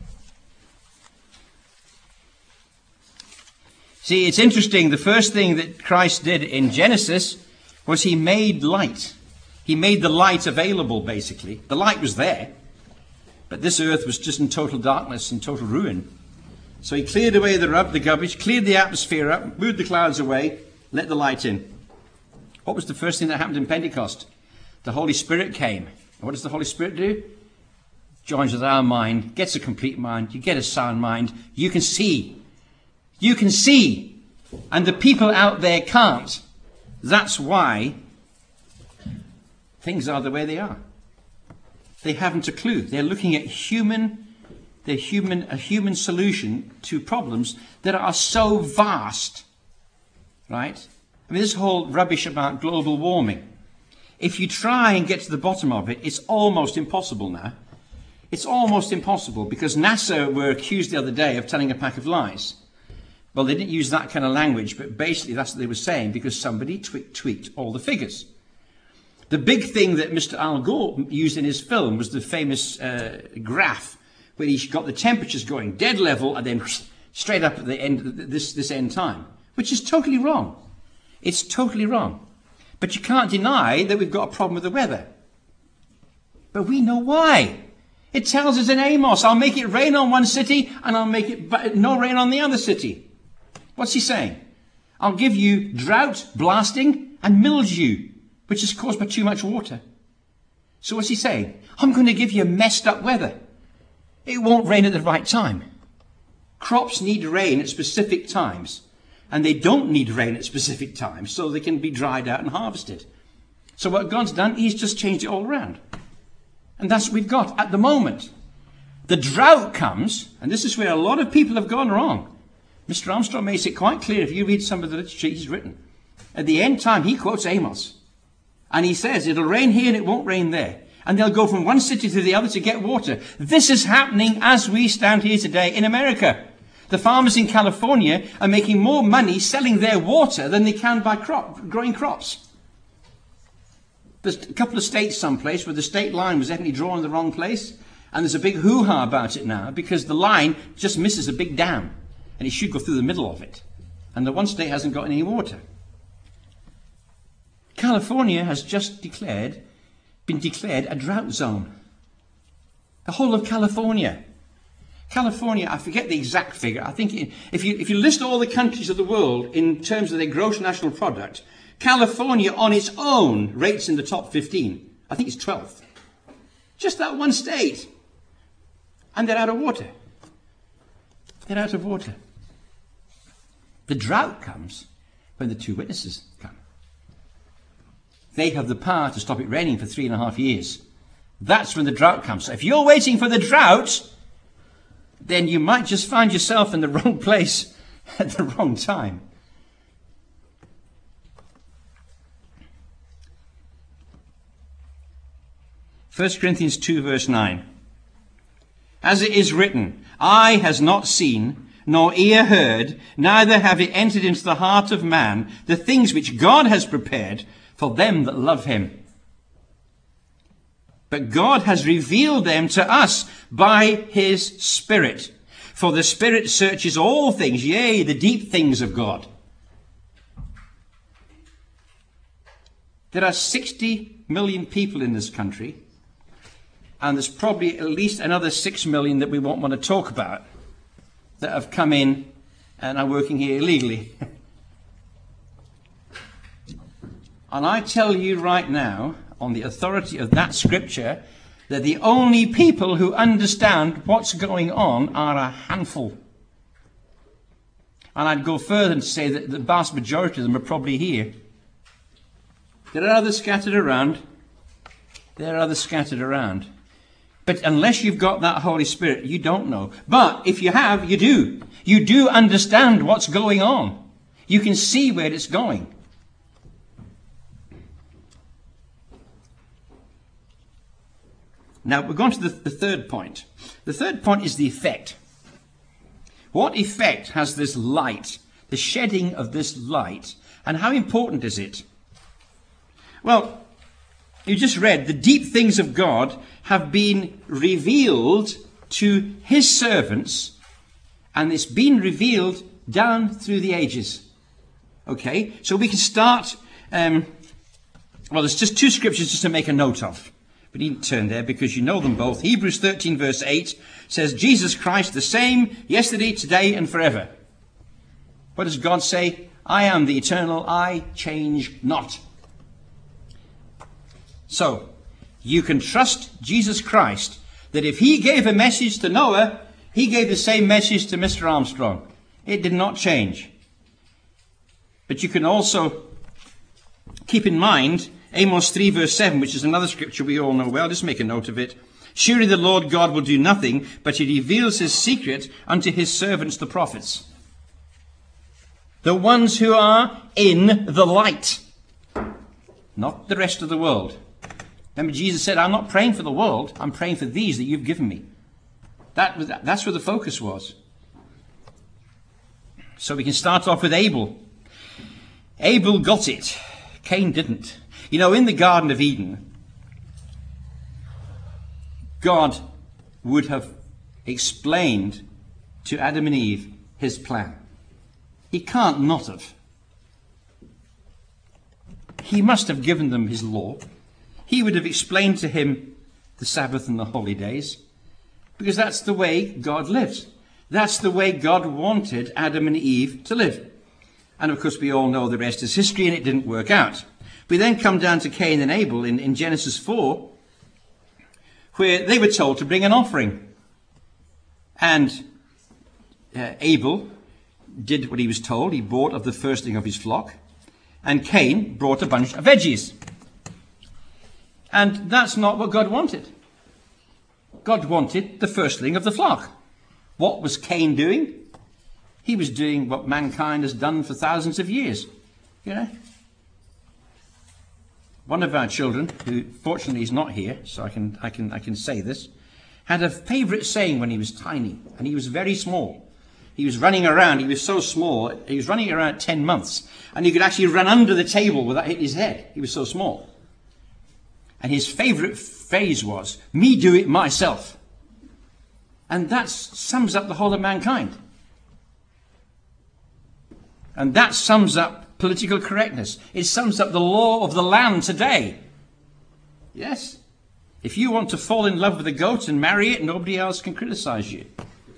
See, it's interesting. The first thing that Christ did in Genesis was he made light. He made the light available, basically. The light was there, but this earth was just in total darkness and total ruin. So he cleared away the rub, the garbage, cleared the atmosphere up, moved the clouds away, let the light in. What was the first thing that happened in Pentecost? The Holy Spirit came. And what does the Holy Spirit do? Joins with our mind, gets a complete mind, you get a sound mind, you can see. You can see. And the people out there can't. That's why things are the way they are. They haven't a clue. They're looking at human, they're human, a human solution to problems that are so vast. Right? I mean, this whole rubbish about global warming. If you try and get to the bottom of it, it's almost impossible now. It's almost impossible because NASA were accused the other day of telling a pack of lies. Well, they didn't use that kind of language, but basically that's what they were saying because somebody tweaked, tweaked all the figures. The big thing that Mister Al Gore used in his film was the famous uh, graph where he got the temperatures going dead level and then straight up at the end of this, this end time, which is totally wrong. It's totally wrong. But you can't deny that we've got a problem with the weather. But we know why. It tells us in Amos, I'll make it rain on one city and I'll make it no rain on the other city. What's he saying? I'll give you drought, blasting, and mildew, which is caused by too much water. So what's he saying? I'm going to give you messed up weather. It won't rain at the right time. Crops need rain at specific times, and they don't need rain at specific times, so they can be dried out and harvested. So what God's done, he's just changed it all around. And that's what we've got at the moment. The drought comes, and this is where a lot of people have gone wrong. Mister Armstrong makes it quite clear if you read some of the literature he's written. At the end time, he quotes Amos. And he says, it'll rain here and it won't rain there. And they'll go from one city to the other to get water. This is happening as we stand here today in America. The farmers in California are making more money selling their water than they can by crop, growing crops. There's a couple of states someplace where the state line was evidently drawn in the wrong place. And there's a big hoo-ha about it now because the line just misses a big dam. And it should go through the middle of it. And the one state hasn't got any water. California has just declared, been declared a drought zone. The whole of California. California, I forget the exact figure. I think if you, if you list all the countries of the world in terms of their gross national product, California on its own rates in the top fifteen. I think it's twelfth. Just that one state. And they're out of water. They're out of water. The drought comes when the two witnesses come. They have the power to stop it raining for three and a half years. That's when the drought comes. So if you're waiting for the drought, then you might just find yourself in the wrong place at the wrong time. First Corinthians two verse nine. As it is written, eye has not seen, nor ear heard, neither have it entered into the heart of man, the things which God has prepared for them that love him. But God has revealed them to us by his Spirit. For the Spirit searches all things, yea, the deep things of God. There are sixty million people in this country, and there's probably at least another six million that we won't want to talk about that have come in and are working here illegally. And I tell you right now, on the authority of that scripture, that the only people who understand what's going on are a handful. And I'd go further and say that the vast majority of them are probably here. There are others scattered around. There are others scattered around. But unless you've got that Holy Spirit, you don't know. But if you have, you do. You do understand what's going on. You can see where it's going. Now, we're going to the, the third point. The third point is the effect. What effect has this light, the shedding of this light, and how important is it? Well, you just read, the deep things of God have been revealed to his servants, and it's been revealed down through the ages. Okay, so we can start, um, well, there's just two scriptures just to make a note of. We needn't turn there because you know them both. Hebrews thirteen verse eight says, Jesus Christ the same yesterday, today, and forever. What does God say? I am the eternal, I change not. So, you can trust Jesus Christ that if he gave a message to Noah, he gave the same message to Mister Armstrong. It did not change. But you can also keep in mind Amos three verse seven, which is another scripture we all know well. Just make a note of it. Surely the Lord God will do nothing, but he reveals his secret unto his servants the prophets. The ones who are in the light. Not the rest of the world. Remember, Jesus said, I'm not praying for the world. I'm praying for these that you've given me. That was, that's where the focus was. So we can start off with Abel. Abel got it. Cain didn't. You know, in the Garden of Eden, God would have explained to Adam and Eve his plan. He can't not have. He must have given them his law. He would have explained to him the Sabbath and the holy days, because that's the way God lives. That's the way God wanted Adam and Eve to live. And of course, we all know the rest is history, and it didn't work out. We then come down to Cain and Abel in, in Genesis four, where they were told to bring an offering. And uh, Abel did what he was told. He brought of the firstling of his flock. And Cain brought a bunch of veggies. And that's not what God wanted. God wanted the firstling of the flock. What was Cain doing? He was doing what mankind has done for thousands of years. You know? One of our children, who fortunately is not here, so I can, I can, I can say this, had a favourite saying when he was tiny, and he was very small. He was running around, he was so small, he was running around at ten months, and he could actually run under the table without hitting his head. He was so small. And his favourite phrase was, me do it myself. And that sums up the whole of mankind. And that sums up political correctness. It sums up the law of the land today. Yes. If you want to fall in love with a goat and marry it, nobody else can criticize you.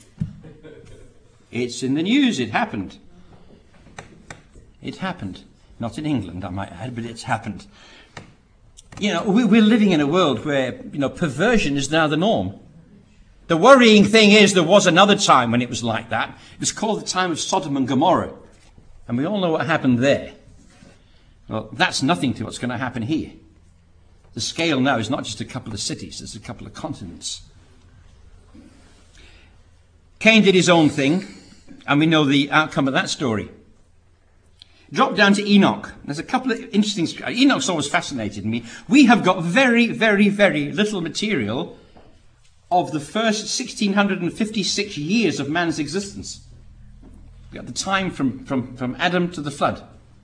It's in the news. It happened. It happened. Not in England, I might add, but it's happened. You know, we're living in a world where, you know, perversion is now the norm. The worrying thing is there was another time when it was like that. It was called the time of Sodom and Gomorrah. And we all know what happened there. Well, that's nothing to what's going to happen here. The scale now is not just a couple of cities, it's a couple of continents. Cain did his own thing, and we know the outcome of that story. Drop down to Enoch. There's a couple of interesting... Enoch's always fascinated me. We have got very, very, very little material of the first one thousand six hundred fifty-six years of man's existence. We've got the time from, from, from Adam to the flood.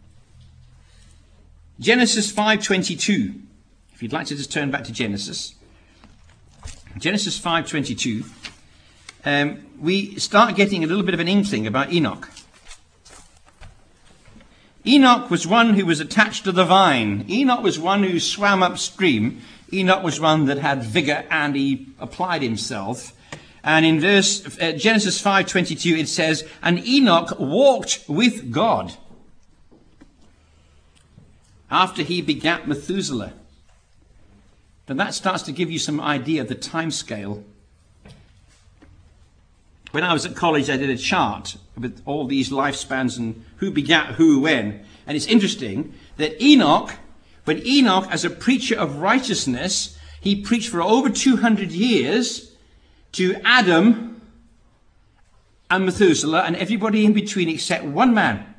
Genesis five twenty-two. If you'd like to just turn back to Genesis. Genesis five twenty-two. Um, we start getting a little bit of an inkling about Enoch. Enoch was one who was attached to the vine. Enoch was one who swam upstream. Enoch was one that had vigor and he applied himself. And in verse uh, Genesis five twenty-two it says, and Enoch walked with God after he begat Methuselah. But that starts to give you some idea of the time scale. When I was at college, I did a chart with all these lifespans and who begat who when. And it's interesting that Enoch, when Enoch, as a preacher of righteousness, he preached for over two hundred years to Adam and Methuselah and everybody in between except one man.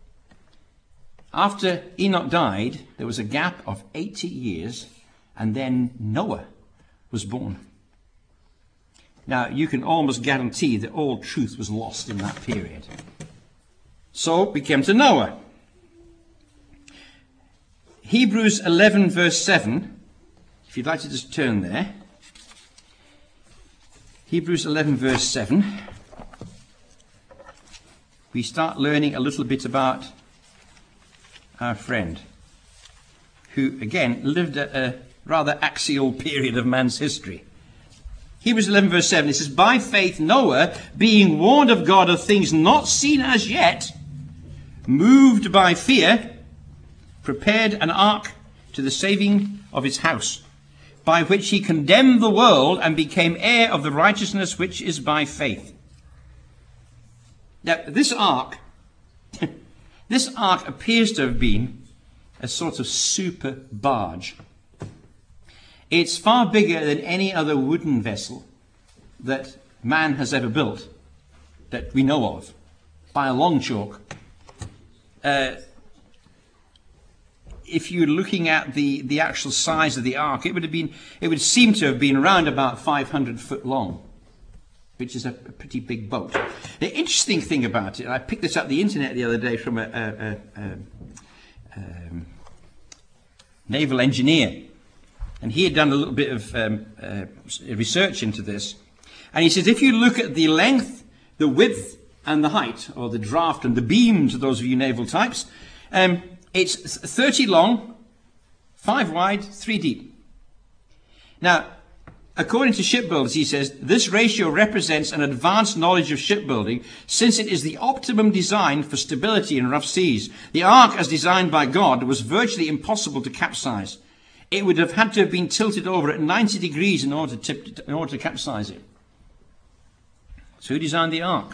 After Enoch died, there was a gap of eighty years, and then Noah was born. Now, you can almost guarantee that all truth was lost in that period. So we came to Noah. Hebrews eleven verse seven, if you'd like to just turn there. Hebrews eleven verse seven. We start learning a little bit about our friend, who again lived at a rather axial period of man's history. Hebrews eleven verse seven, it says, by faith Noah, being warned of God of things not seen as yet, moved by fear, prepared an ark to the saving of his house, by which he condemned the world and became heir of the righteousness which is by faith. Now, this ark, this ark appears to have been a sort of super barge. It's far bigger than any other wooden vessel that man has ever built, that we know of, by a long chalk. Uh, if you're looking at the, the actual size of the ark, it would have been, it would seem to have been around about five hundred foot long, which is a, a pretty big boat. The interesting thing about it, I picked this up the internet the other day from a, a, a, a um, naval engineer. And he had done a little bit of um, uh, research into this. And he says, if you look at the length, the width, and the height, or the draft and the beam to those of you naval types, um, it's thirty long, five wide, three deep. Now, according to shipbuilders, he says, this ratio represents an advanced knowledge of shipbuilding, since it is the optimum design for stability in rough seas. The ark, as designed by God, was virtually impossible to capsize. It would have had to have been tilted over at ninety degrees in order to, tip, in order to capsize it. So who designed the ark?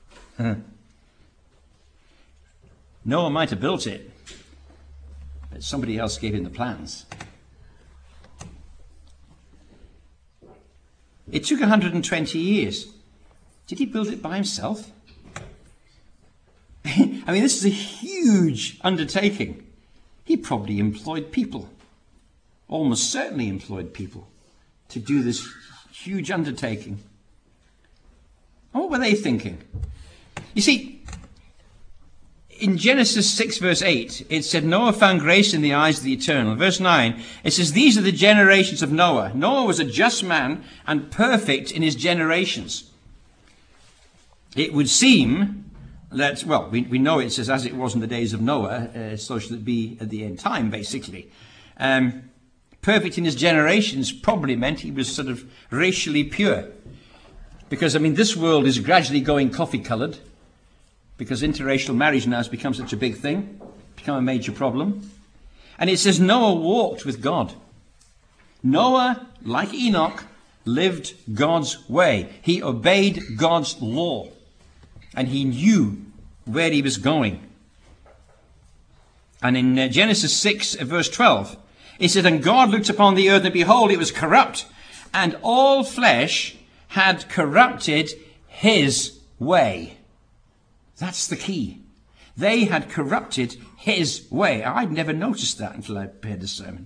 Noah might have built it, but somebody else gave him the plans. It took one hundred twenty years. Did he build it by himself? I mean, this is a huge undertaking. He probably employed people. Almost certainly employed people to do this huge undertaking. And what were they thinking? You see, in Genesis six verse eight, it said, Noah found grace in the eyes of the Eternal. Verse nine, it says, these are the generations of Noah. Noah was a just man and perfect in his generations. It would seem that, well, we, we know it says, as it was in the days of Noah, uh, so shall it be at the end time, basically. Um, Perfect in his generations probably meant he was sort of racially pure. Because, I mean, this world is gradually going coffee-coloured because interracial marriage now has become such a big thing, become a major problem. And it says Noah walked with God. Noah, like Enoch, lived God's way. He obeyed God's law. And he knew where he was going. And in uh, Genesis six, verse twelve, it said, and God looked upon the earth, and behold, it was corrupt, and all flesh had corrupted his way. That's the key. They had corrupted his way. I'd never noticed that until I prepared the sermon.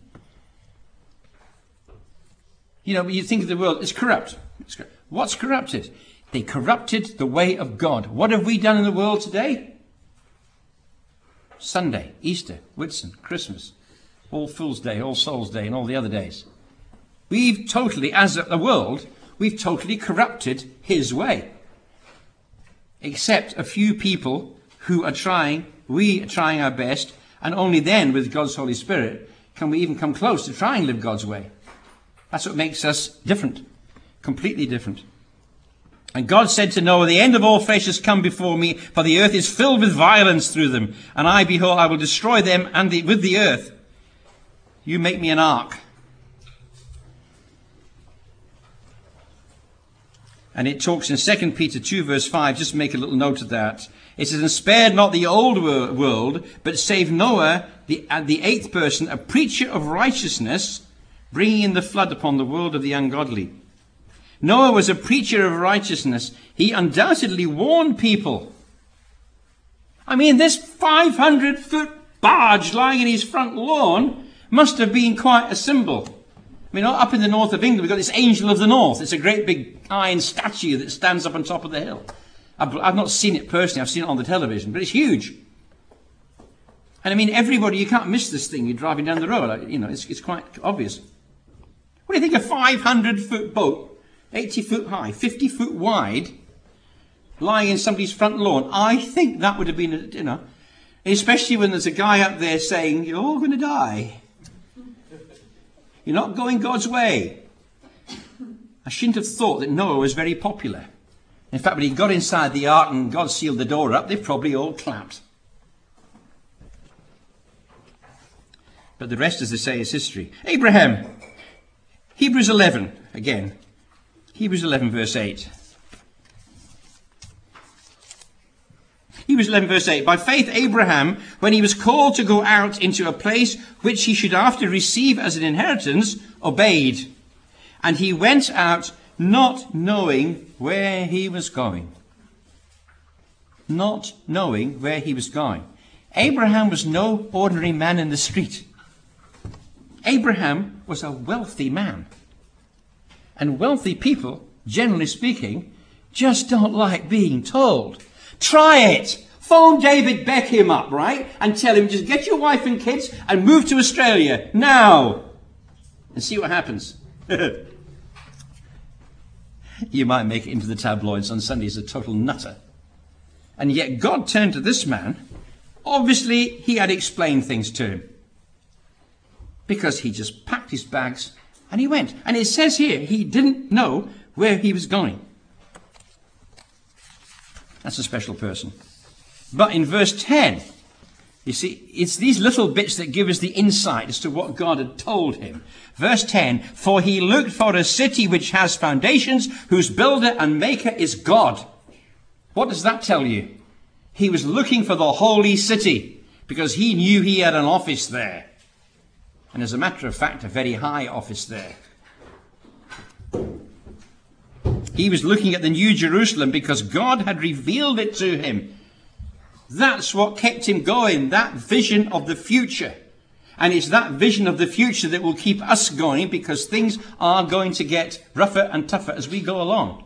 You know, when you think of the world, it's corrupt. It's corrupt. What's corrupted? They corrupted the way of God. What have we done in the world today? Sunday, Easter, Whitsun, Christmas, All Fool's Day, All Souls Day, and all the other days. We've totally, as a world, we've totally corrupted his way. Except a few people who are trying, we are trying our best, and only then, with God's Holy Spirit, can we even come close to try and live God's way. That's what makes us different, completely different. And God said to Noah, the end of all flesh has come before me, for the earth is filled with violence through them. And I, behold, I will destroy them and the, with the earth. You make me an ark. And it talks in Second Peter two verse five, just make a little note of that. It says, and spared not the old world, but saved Noah, the, uh, the eighth person, a preacher of righteousness, bringing in the flood upon the world of the ungodly. Noah was a preacher of righteousness. He undoubtedly warned people. I mean, this five hundred foot barge lying in his front lawn must have been quite a symbol. I mean, up in the north of England, we've got this Angel of the North. It's a great big iron statue that stands up on top of the hill. I've, I've not seen it personally. I've seen it on the television, but it's huge. And I mean, everybody, you can't miss this thing. You're driving down the road. Like, you know, it's, it's quite obvious. What do you think? A five hundred foot boat, eighty foot high, fifty foot wide, lying in somebody's front lawn. I think that would have been, a, you know, especially when there's a guy up there saying, you're all going to die. You're not going God's way. I shouldn't have thought that Noah was very popular. In fact, when he got inside the ark and God sealed the door up, they probably all clapped. But the rest, as they say, is history. Abraham. Hebrews eleven, again. Hebrews eleven, verse eight. Hebrews eleven, verse eight. By faith, Abraham, when he was called to go out into a place which he should after receive as an inheritance, obeyed. And he went out not knowing where he was going. Not knowing where he was going. Abraham was no ordinary man in the street. Abraham was a wealthy man. And wealthy people, generally speaking, just don't like being told. Try it. Phone David Beckham up, right? And tell him, just get your wife and kids and move to Australia now. And see what happens. You might make it into the tabloids on Sunday as a total nutter. And yet God turned to this man. Obviously, he had explained things to him. Because he just packed his bags and he went. And it says here, he didn't know where he was going. That's a special person. But in verse ten, you see, it's these little bits that give us the insight as to what God had told him. Verse ten, for he looked for a city which has foundations, whose builder and maker is God. What does that tell you? He was looking for the holy city because he knew he had an office there. And as a matter of fact, a very high office there. He was looking at the New Jerusalem because God had revealed it to him. That's what kept him going, that vision of the future. And it's that vision of the future that will keep us going, because things are going to get rougher and tougher as we go along.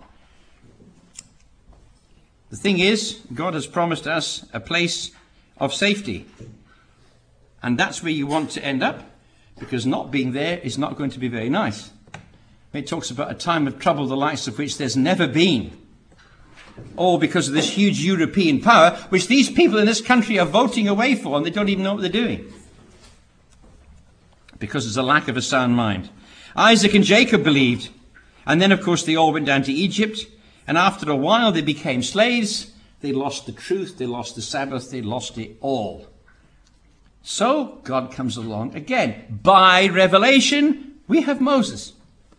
The thing is, God has promised us a place of safety. And that's where you want to end up, because not being there is not going to be very nice. It talks about a time of trouble, the likes of which there's never been. All because of this huge European power, which these people in this country are voting away for, and they don't even know what they're doing. Because there's a lack of a sound mind. Isaac and Jacob believed. And then, of course, they all went down to Egypt. And after a while, they became slaves. They lost the truth. They lost the Sabbath. They lost it all. So God comes along again. By revelation, we have Moses.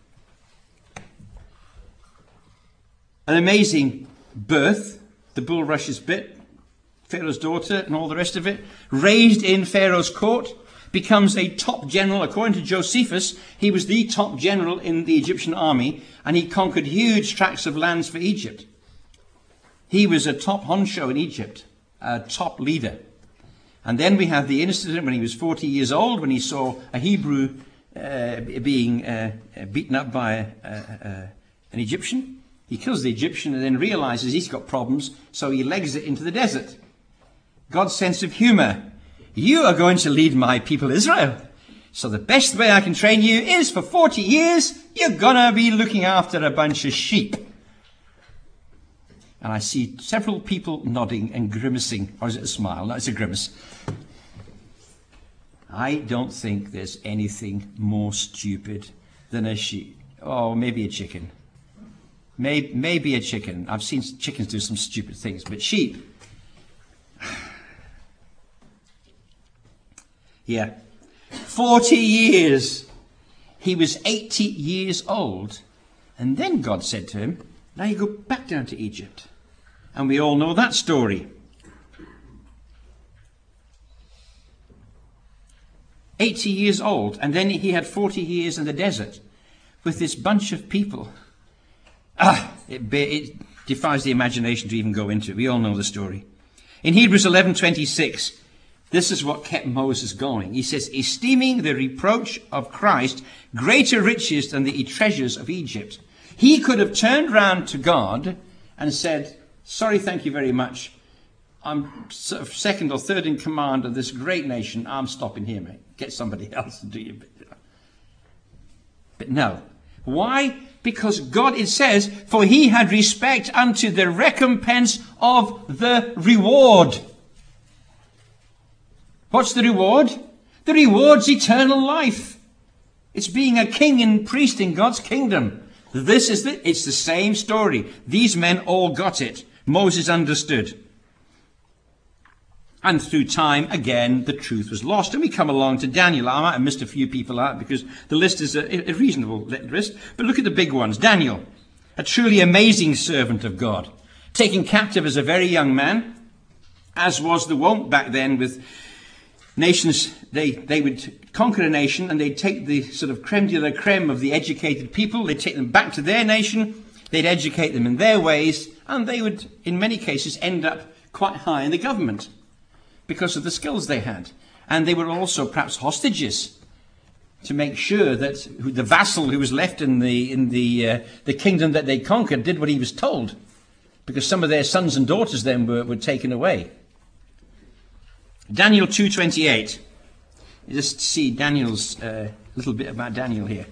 An amazing birth, the bulrushes bit, Pharaoh's daughter and all the rest of it, raised in Pharaoh's court, becomes a top general. According to Josephus, he was the top general in the Egyptian army, and he conquered huge tracts of lands for Egypt. He was a top honcho in Egypt, a top leader. And then we have the incident when he was forty years old, when he saw a Hebrew uh, being uh, beaten up by a, a, a, an Egyptian. He kills the Egyptian and then realizes he's got problems, so he legs it into the desert. God's sense of humor. You are going to lead my people Israel. So the best way I can train you is for forty years, you're going to be looking after a bunch of sheep. And I see several people nodding and grimacing. Or is it a smile? No, it's a grimace. I don't think there's anything more stupid than a sheep. Oh, maybe a chicken. Maybe, maybe a chicken. I've seen chickens do some stupid things, but sheep. Yeah. Forty years. He was eighty years old. And then God said to him, Now you go back down to Egypt. And we all know that story. eighty years old, and then he had forty years in the desert with this bunch of people. Ah, it, it defies the imagination to even go into. We all know the story. In Hebrews eleven twenty-six, this is what kept Moses going. He says, esteeming the reproach of Christ greater riches than the treasures of Egypt. He could have turned round to God and said, sorry, thank you very much. I'm sort of second or third in command of this great nation. I'm stopping here, mate. Get somebody else to do your bit. But no. Why? Because God, it says, for he had respect unto the recompense of the reward. What's the reward? The reward's eternal life. It's being a king and priest in God's kingdom. This is the, it's the same story. These men all got it. Moses understood. And through time, again, the truth was lost. And we come along to Daniel. I might have missed a few people out because the list is a, a reasonable list. But look at the big ones. Daniel, a truly amazing servant of God, taken captive as a very young man, as was the wont back then with nations. They, they would conquer a nation and they'd take the sort of creme de la creme of the educated people. They'd take them back to their nation. They'd educate them in their ways. And they would, in many cases, end up quite high in the government, because of the skills they had. And they were also perhaps hostages to make sure that the vassal who was left in the in the uh, the kingdom that they conquered did what he was told, because some of their sons and daughters then were, were taken away. Daniel two twenty-eight. You just see Daniel's uh, little bit about Daniel here.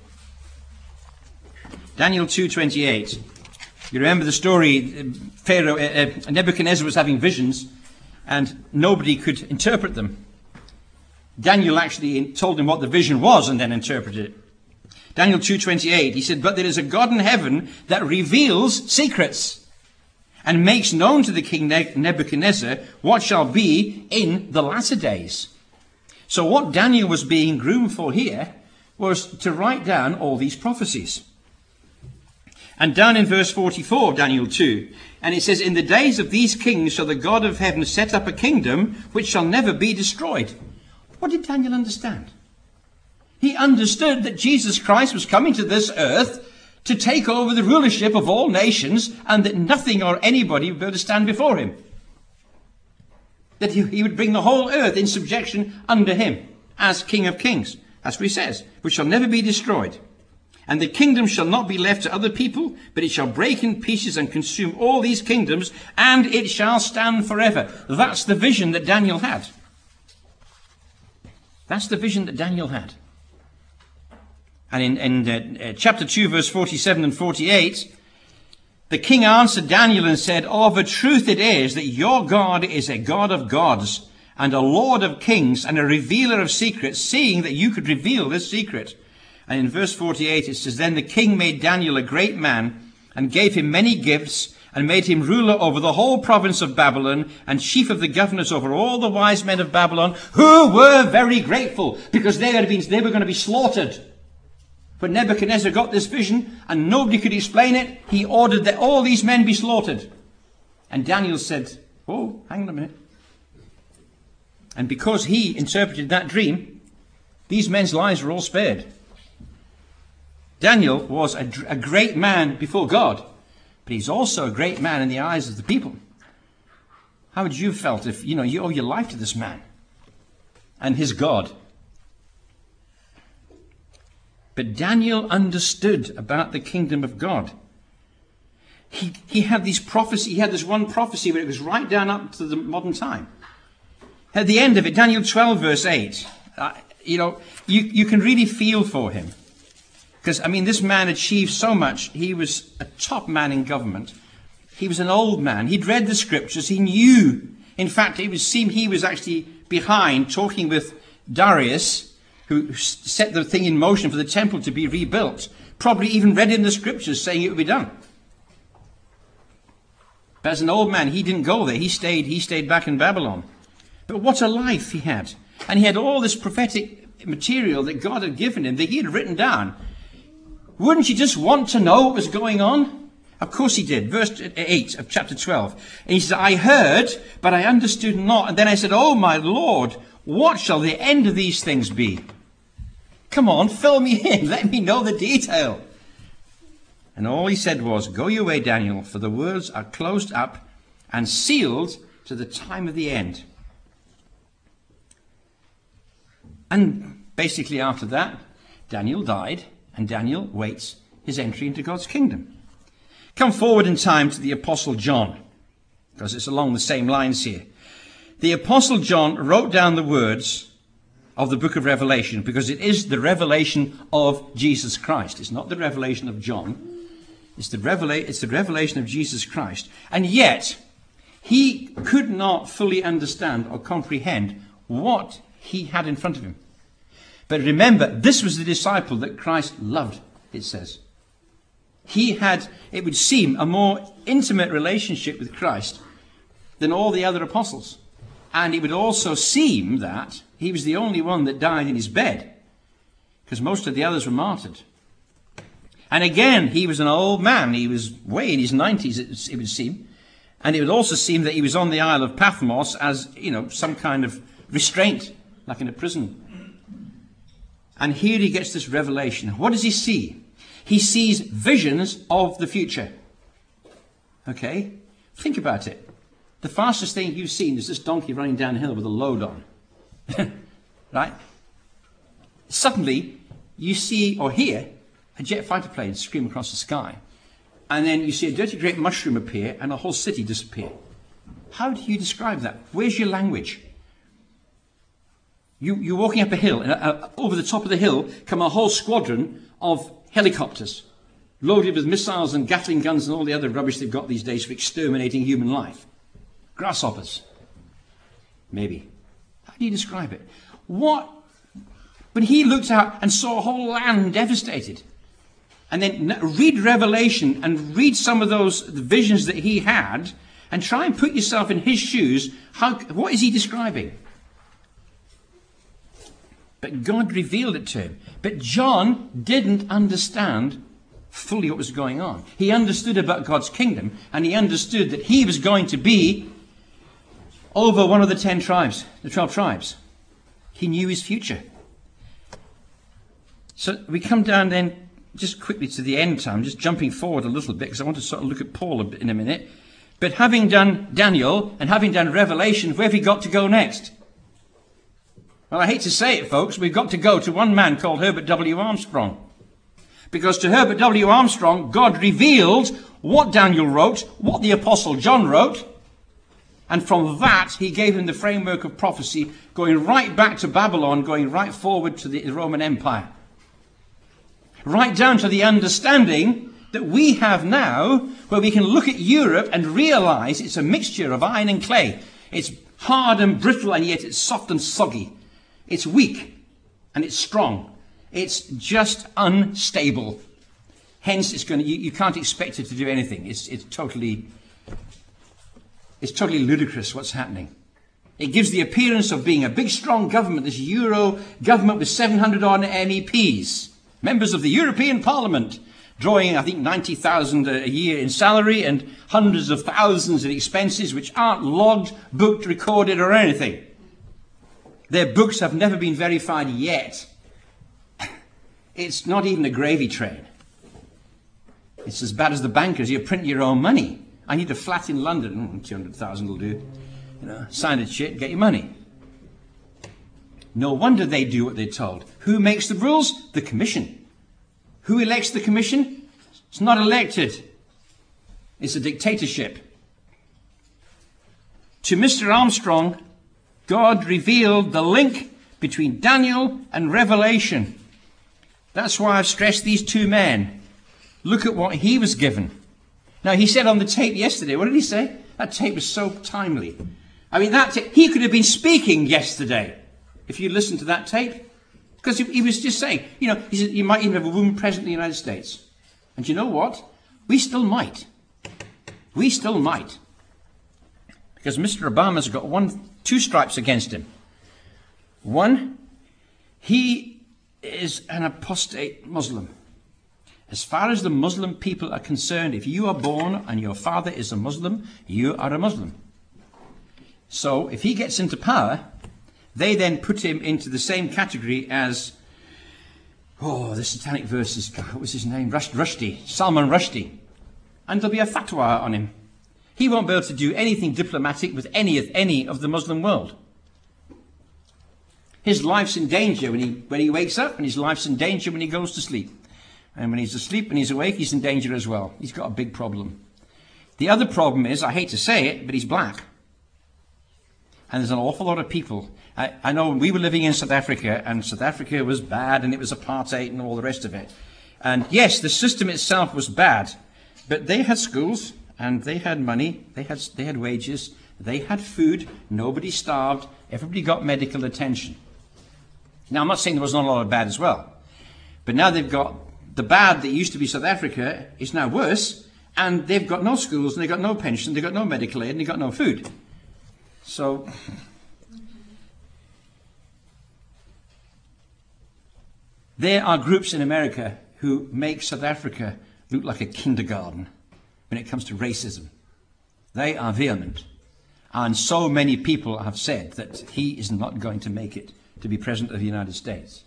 Daniel two twenty-eight. You remember the story. Pharaoh uh, uh, Nebuchadnezzar was having visions, and nobody could interpret them. Daniel actually told him what the vision was and then interpreted it. Daniel two twenty-eight, he said, but there is a God in heaven that reveals secrets and makes known to the king Nebuchadnezzar what shall be in the latter days. So what Daniel was being groomed for here was to write down all these prophecies. And down in verse forty-four, Daniel two, and it says, in the days of these kings shall the God of heaven set up a kingdom which shall never be destroyed. What did Daniel understand? He understood that Jesus Christ was coming to this earth to take over the rulership of all nations, and that nothing or anybody would be able to stand before him. That he, he would bring the whole earth in subjection under him as King of Kings. That's what he says, which shall never be destroyed. And the kingdom shall not be left to other people, but it shall break in pieces and consume all these kingdoms, and it shall stand forever. That's the vision that Daniel had. That's the vision that Daniel had. And in, in uh, uh, chapter two, verse forty-seven and forty-eight, the king answered Daniel and said, of a truth it is that your God is a God of gods, and a Lord of kings, and a revealer of secrets, seeing that you could reveal this secret. And in verse forty-eight it says, then the king made Daniel a great man, and gave him many gifts, and made him ruler over the whole province of Babylon, and chief of the governors over all the wise men of Babylon, who were very grateful, because they had been, they were going to be slaughtered. When Nebuchadnezzar got this vision, and nobody could explain it, he ordered that all these men be slaughtered. And Daniel said, oh, hang on a minute. And because he interpreted that dream, these men's lives were all spared. Daniel was a, a great man before God, but he's also a great man in the eyes of the people. How would you have felt if, you know, you owe your life to this man and his God? But Daniel understood about the kingdom of God. He, he had these prophecy, he had this one prophecy where it was right down up to the modern time. At the end of it, Daniel twelve verse eight, uh, you know, you, you can really feel for him. Because, I mean, this man achieved so much. He was a top man in government. He was an old man. He'd read the scriptures. He knew. In fact, it would seem he was actually behind talking with Darius, who set the thing in motion for the temple to be rebuilt. Probably even read in the scriptures saying it would be done. But as an old man, he didn't go there. He stayed, he stayed back in Babylon. But what a life he had. And he had all this prophetic material that God had given him, that he had written down. Wouldn't you just want to know what was going on? Of course he did. Verse eight of chapter twelve. And he says, I heard, but I understood not. And then I said, oh my Lord, what shall the end of these things be? Come on, fill me in. Let me know the detail. And all he said was, go your way, Daniel, for the words are closed up and sealed to the time of the end. And basically after that, Daniel died, and Daniel waits his entry into God's kingdom. Come forward in time to the Apostle John, because it's along the same lines here. The Apostle John wrote down the words of the book of Revelation, because it is the revelation of Jesus Christ. It's not the revelation of John. It's the, revela- it's the revelation of Jesus Christ. And yet, he could not fully understand or comprehend what he had in front of him. But remember, this was the disciple that Christ loved, it says. He had, it would seem, a more intimate relationship with Christ than all the other apostles. And it would also seem that he was the only one that died in his bed, because most of the others were martyred. And again, he was an old man. He was way in his nineties, it would seem. And it would also seem that he was on the Isle of Patmos as, you know, some kind of restraint, like in a prison. And here he gets this revelation. What does he see? He sees visions of the future. Okay? Think about it. The fastest thing you've seen is this donkey running downhill with a load on. Right? Suddenly, you see or hear a jet fighter plane scream across the sky. And then you see a dirty great mushroom appear and a whole city disappear. How do you describe that? Where's your language? You, you're walking up a hill, and uh, over the top of the hill come a whole squadron of helicopters, loaded with missiles and Gatling guns and all the other rubbish they've got these days for exterminating human life. Grasshoppers. Maybe. How do you describe it? What? When he looked out and saw a whole land devastated, and then read Revelation and read some of those visions that he had, and try and put yourself in his shoes, how, what is he describing? But God revealed it to him. But John didn't understand fully what was going on. He understood about God's kingdom, and he understood that he was going to be over one of the ten tribes, the twelve tribes. He knew his future. So we come down then just quickly to the end time, just jumping forward a little bit, because I want to sort of look at Paul a bit in a minute. But having done Daniel and having done Revelation, where have we got to go next? Well, I hate to say it, folks, we've got to go to one man called Herbert W. Armstrong. Because to Herbert W. Armstrong, God revealed what Daniel wrote, what the Apostle John wrote, and from that, he gave him the framework of prophecy, going right back to Babylon, going right forward to the Roman Empire. Right down to the understanding that we have now, where we can look at Europe and realize it's a mixture of iron and clay. It's hard and brittle, and yet it's soft and soggy. It's weak, and it's strong. It's just unstable. Hence, it's going to, you, you can't expect it to do anything. It's, it's totally, it's totally ludicrous what's happening. It gives the appearance of being a big, strong government, this Euro government with seven hundred odd M E Ps, members of the European Parliament, drawing, I think, ninety thousand a year in salary and hundreds of thousands in expenses, which aren't logged, booked, recorded, or anything. Their books have never been verified yet. It's not even a gravy train. It's as bad as the bankers. You print your own money. I need a flat in London. two hundred thousand will do. You know, sign a shit, get your money. No wonder they do what they're told. Who makes the rules? The commission. Who elects the commission? It's not elected. It's a dictatorship. To Mister Armstrong, God revealed the link between Daniel and Revelation. That's why I've stressed these two men. Look at what he was given. Now, he said on the tape yesterday, what did he say? That tape was so timely. I mean, that ta- he could have been speaking yesterday if you listened to that tape. Because he, he was just saying, you know, he said you might even have a woman president in the United States. And you know what? We still might. We still might. Because Mister Obama's got one, two stripes against him. One, he is an apostate Muslim. As far as the Muslim people are concerned, if you are born and your father is a Muslim, you are a Muslim. So if he gets into power, they then put him into the same category as, oh, the satanic verses, what was his name? Rush, Rushdie, Salman Rushdie. And there'll be a fatwa on him. He won't be able to do anything diplomatic with any of, any of the Muslim world. His life's in danger when he, when he wakes up, and his life's in danger when he goes to sleep. And when he's asleep and he's awake, he's in danger as well. He's got a big problem. The other problem is, I hate to say it, but he's black. And there's an awful lot of people. I, I know we were living in South Africa, and South Africa was bad, and it was apartheid and all the rest of it. And yes, the system itself was bad, but they had schools, and they had money, they had, they had wages, they had food, nobody starved, everybody got medical attention. Now, I'm not saying there was not a lot of bad as well, but now they've got the bad that used to be South Africa is now worse, and they've got no schools, and they've got no pension, they've got no medical aid, and they've got no food. So, there are groups in America who make South Africa look like a kindergarten when it comes to racism. They are vehement. And so many people have said that he is not going to make it to be President of the United States.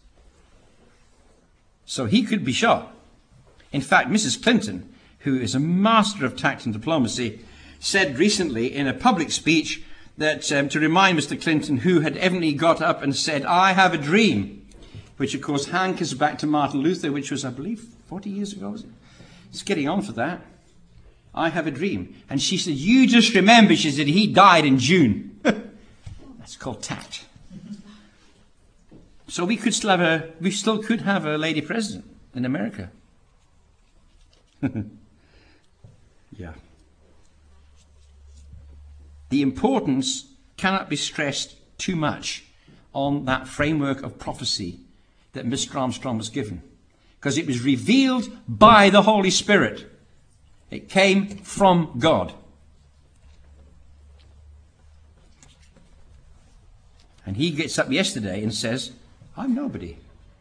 So he could be shot. In fact, Missus Clinton, who is a master of tact and diplomacy, said recently in a public speech that um, to remind Mister Clinton, who had evidently got up and said, "I have a dream," which of course hankers back to Martin Luther, which was, I believe, forty years ago. Was it? It's getting on for that. I have a dream. And she said, "You just remember," she said, "he died in June." That's called tact. So we could still have a, we still could have a lady president in America. Yeah. The importance cannot be stressed too much on that framework of prophecy that Mister Armstrong was given, because it was revealed by the Holy Spirit. It came from God. And he gets up yesterday and says, "I'm nobody.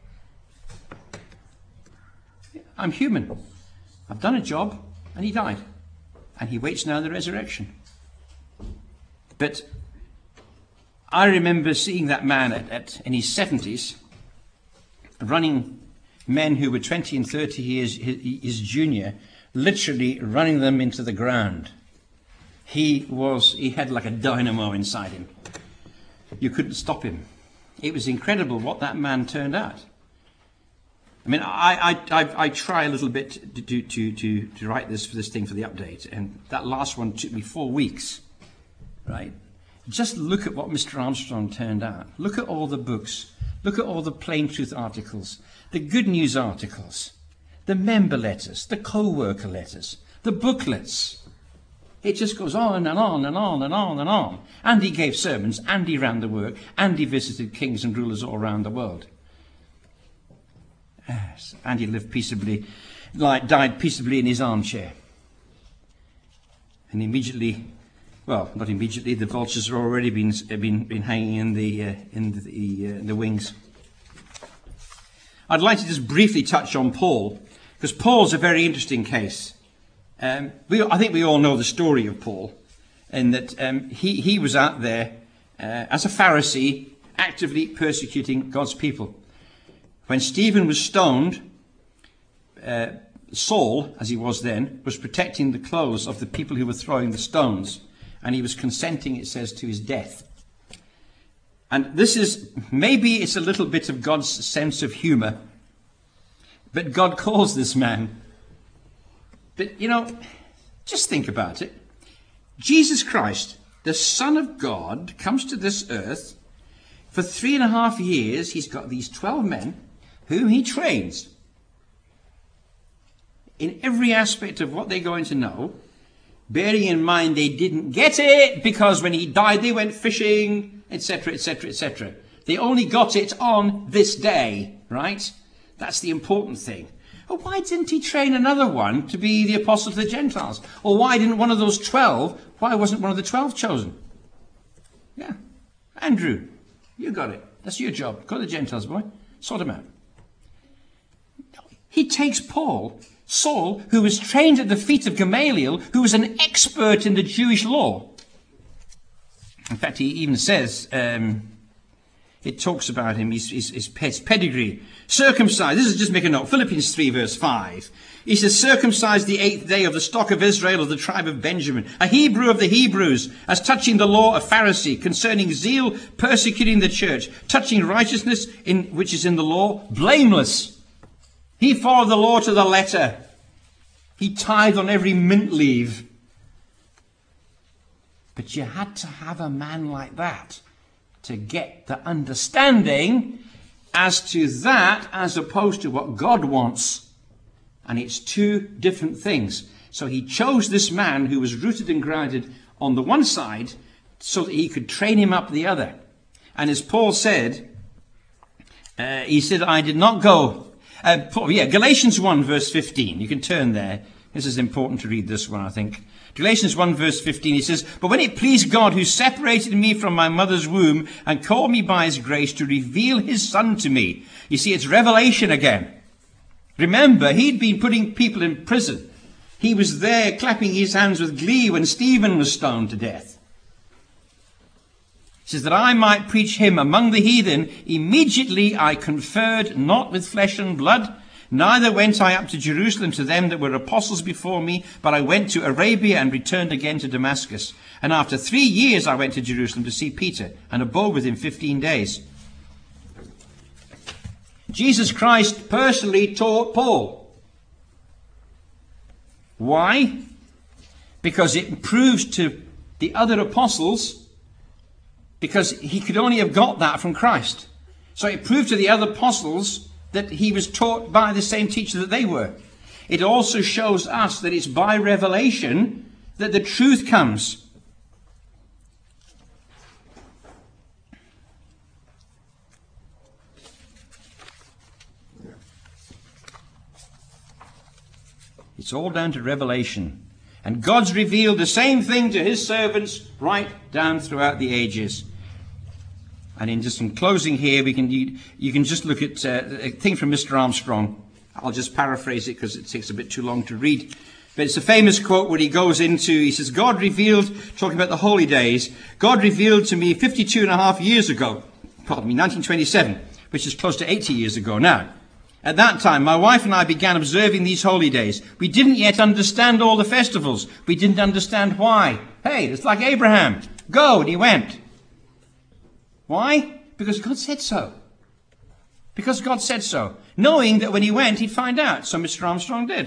I'm human. I've done a job," and he died. And he waits now the resurrection. But I remember seeing that man at, at, in his seventies running men who were twenty and thirty years his, his junior, literally running them into the ground. He was, he had like a dynamo inside him. You couldn't stop him. It was incredible what that man turned out. I mean, I, I, I, I try a little bit to, to, to, to write this for this thing for the update, and that last one took me four weeks, right? Just look at what Mister Armstrong turned out. Look at all the books. Look at all the Plain Truth articles, the Good News articles, the member letters, the co-worker letters, the booklets. It just goes on and on and on and on and on. And he gave sermons, and he ran the work, and he visited kings and rulers all around the world. Yes, and he lived peaceably, like died peaceably in his armchair. And immediately, well, not immediately, the vultures have already been been, been hanging in the uh, in the uh, the wings. I'd like to just briefly touch on Paul, because Paul's a very interesting case. Um, we, I think we all know the story of Paul, in that um, he he was out there uh, as a Pharisee, actively persecuting God's people. When Stephen was stoned, uh, Saul, as he was then, was protecting the clothes of the people who were throwing the stones, and he was consenting, it says, to his death. And this is, maybe it's a little bit of God's sense of humor, but God calls this man. But, you know, just think about it. Jesus Christ, the Son of God, comes to this earth. For three and a half years, he's got these twelve men whom he trains in every aspect of what they're going to know, bearing in mind they didn't get it because when he died they went fishing, et cetera, et cetera, et cetera. They only got it on this day, right? That's the important thing. Well, why didn't he train another one to be the apostle to the Gentiles? Or why didn't one of those twelve, why wasn't one of the twelve chosen? Yeah. Andrew, you got it. That's your job. Go to the Gentiles, boy. Sort them out. he takes Paul, Saul, who was trained at the feet of Gamaliel, who was an expert in the Jewish law. In fact, he even says, um, it talks about him, his, his, his pedigree. Circumcised, this is just make a note, Philippians three verse five. He says, circumcised the eighth day of the stock of Israel of the tribe of Benjamin, a Hebrew of the Hebrews, as touching the law, a Pharisee, concerning zeal, persecuting the church, touching righteousness, in which is in the law, blameless. He followed the law to the letter. He tithed on every mint leaf. But you had to have a man like that to get the understanding as to that as opposed to what God wants. And it's two different things. So he chose this man who was rooted and grounded on the one side so that he could train him up the other. And as Paul said, uh, he said, I did not go. Uh, Paul, yeah, Galatians one verse fifteen. You can turn there. This is important to read this one, I think. Galatians one verse fifteen, he says, but when it pleased God who separated me from my mother's womb and called me by his grace to reveal his son to me. You see, it's revelation again. Remember, he'd been putting people in prison. He was there clapping his hands with glee when Stephen was stoned to death. He says that I might preach him among the heathen. Immediately I conferred not with flesh and blood, neither went I up to Jerusalem to them that were apostles before me, but I went to Arabia and returned again to Damascus. And after three years I went to Jerusalem to see Peter and abode with him fifteen days. Jesus Christ personally taught Paul. Why? Because it proves to the other apostles, because he could only have got that from Christ. So it proved to the other apostles that he was taught by the same teacher that they were. It also shows us that it's by revelation that the truth comes. It's all down to revelation. And God's revealed the same thing to his servants right down throughout the ages. And in just in closing here, we can you, you can just look at uh, a thing from Mister Armstrong. I'll just paraphrase it because it takes a bit too long to read. But it's a famous quote where he goes into, he says, God revealed, talking about the holy days, God revealed to me fifty-two and a half years ago, pardon me, nineteen twenty-seven, which is close to eighty years ago now. At that time, my wife and I began observing these holy days. We didn't yet understand all the festivals. We didn't understand why. Hey, it's like Abraham. Go, and he went. Why? Because God said so. Because God said so. Knowing that when he went, he'd find out. So Mister Armstrong did.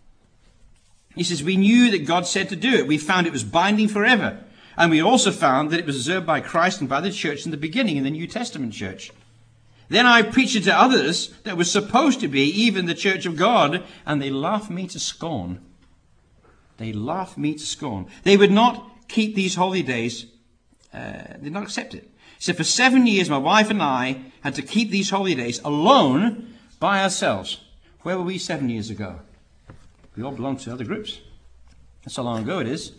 He says, we knew that God said to do it. We found it was binding forever. And we also found that it was observed by Christ and by the church in the beginning, in the New Testament church. Then I preached it to others that was supposed to be even the church of God, and they laughed me to scorn. They laughed me to scorn. They would not keep these holy days. Uh, they did not accept it. So for seven years, my wife and I had to keep these holy days alone by ourselves. Where were we seven years ago? We all belonged to other groups. That's how long ago it is.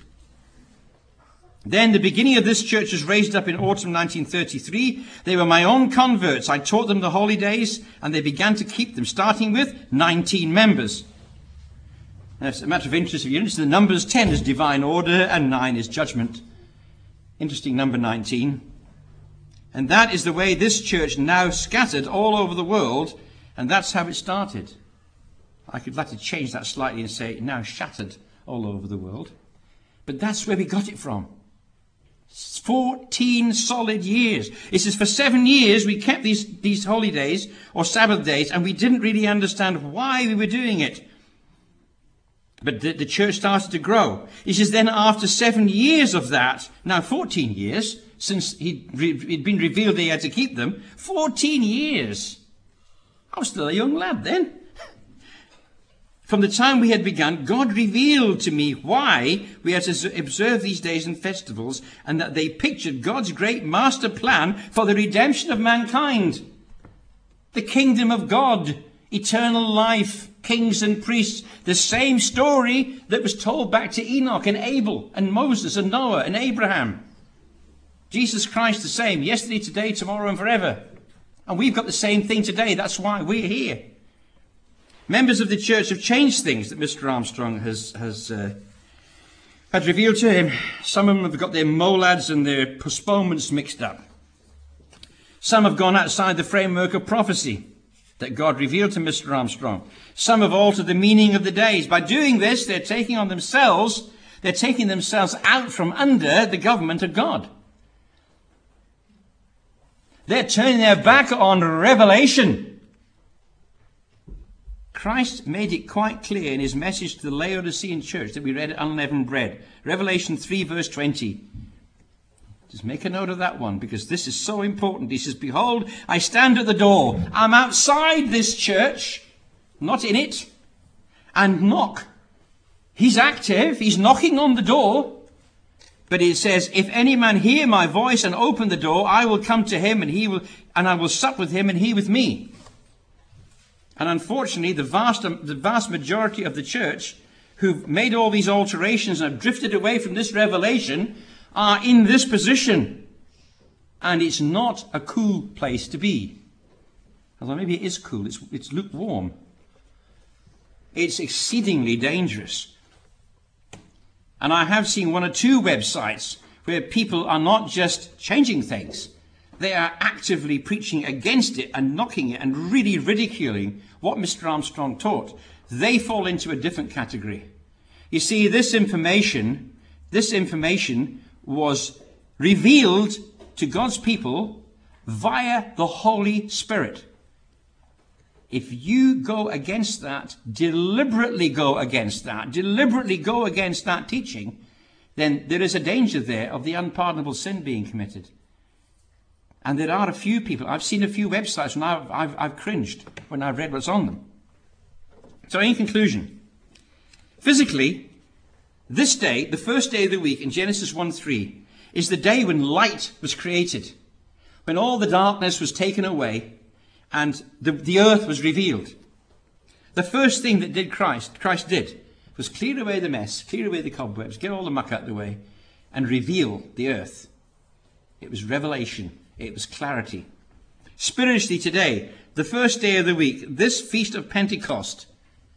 Then the beginning of this church was raised up in autumn nineteen thirty-three. They were my own converts. I taught them the holy days, and they began to keep them, starting with nineteen members. Now, it's a matter of interest. If you're interested in the numbers, ten is divine order, and nine is judgment. Interesting number nineteen. And that is the way this church now scattered all over the world, and that's how it started. I could like to change that slightly and say now shattered all over the world. But that's where we got it from. fourteen solid years. It says for seven years we kept these, these holy days or Sabbath days, and we didn't really understand why we were doing it. But the, the church started to grow. He says then after seven years of that, now fourteen years, since he'd, he'd been revealed he had to keep them, fourteen years. I was still a young lad then. From the time we had begun, God revealed to me why we had to observe these days and festivals, and that they pictured God's great master plan for the redemption of mankind. The kingdom of God, eternal life, kings and priests, the same story that was told back to Enoch and Abel and Moses and Noah and Abraham. Jesus Christ the same, yesterday, today, tomorrow and forever. And we've got the same thing today. That's why we're here. Members of the church have changed things that Mister Armstrong has, has uh, had revealed to him. Some of them have got their mollads and their postponements mixed up. Some have gone outside the framework of prophecy that God revealed to Mister Armstrong. Some have altered the meaning of the days. By doing this, they're taking on themselves, they're taking themselves out from under the government of God. They're turning their back on revelation. Christ made it quite clear in his message to the Laodicean church that we read at Unleavened Bread. Revelation three verse twenty. Just make a note of that one, because this is so important. He says, behold, I stand at the door. I'm outside this church, not in it, and knock. He's active. He's knocking on the door. But it says, if any man hear my voice and open the door, I will come to him and he will, and I will sup with him and he with me. And unfortunately, the vast, the vast majority of the church who've made all these alterations and have drifted away from this revelation are in this position. And it's not a cool place to be. Although maybe it is cool. It's, it's lukewarm. It's exceedingly dangerous. And I have seen one or two websites where people are not just changing things. They are actively preaching against it and knocking it and really ridiculing what Mister Armstrong taught. They fall into a different category. You see, this information, this information was revealed to God's people via the Holy Spirit. If you go against that, deliberately go against that, deliberately go against that teaching, then there is a danger there of the unpardonable sin being committed. And there are a few people, I've seen a few websites and I've, I've, I've cringed when I've read what's on them. So in conclusion, physically, this day, the first day of the week in Genesis one three, is the day when light was created, when all the darkness was taken away and the, the earth was revealed. The first thing that did Christ, Christ did was clear away the mess, clear away the cobwebs, get all the muck out of the way, and reveal the earth. It was revelation. It was clarity. Spiritually today, the first day of the week, this feast of Pentecost,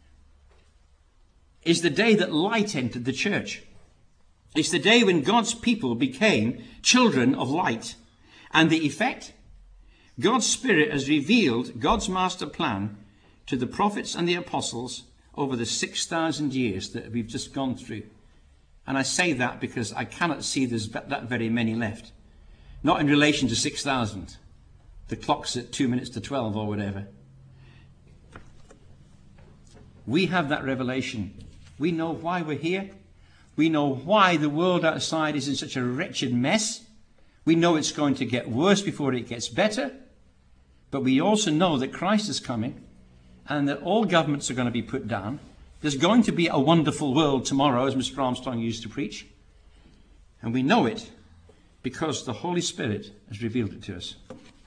is the day that light entered the church. It's the day when God's people became children of light. And the effect? God's Spirit has revealed God's master plan to the prophets and the apostles over the six thousand years that we've just gone through. And I say that because I cannot see there's that very many left. Not in relation to six thousand. The clock's at two minutes to twelve or whatever. We have that revelation. We know why we're here. We know why the world outside is in such a wretched mess. We know it's going to get worse before it gets better. But we also know that Christ is coming and that all governments are going to be put down. There's going to be a wonderful world tomorrow, as Mister Armstrong used to preach. And we know it because the Holy Spirit has revealed it to us.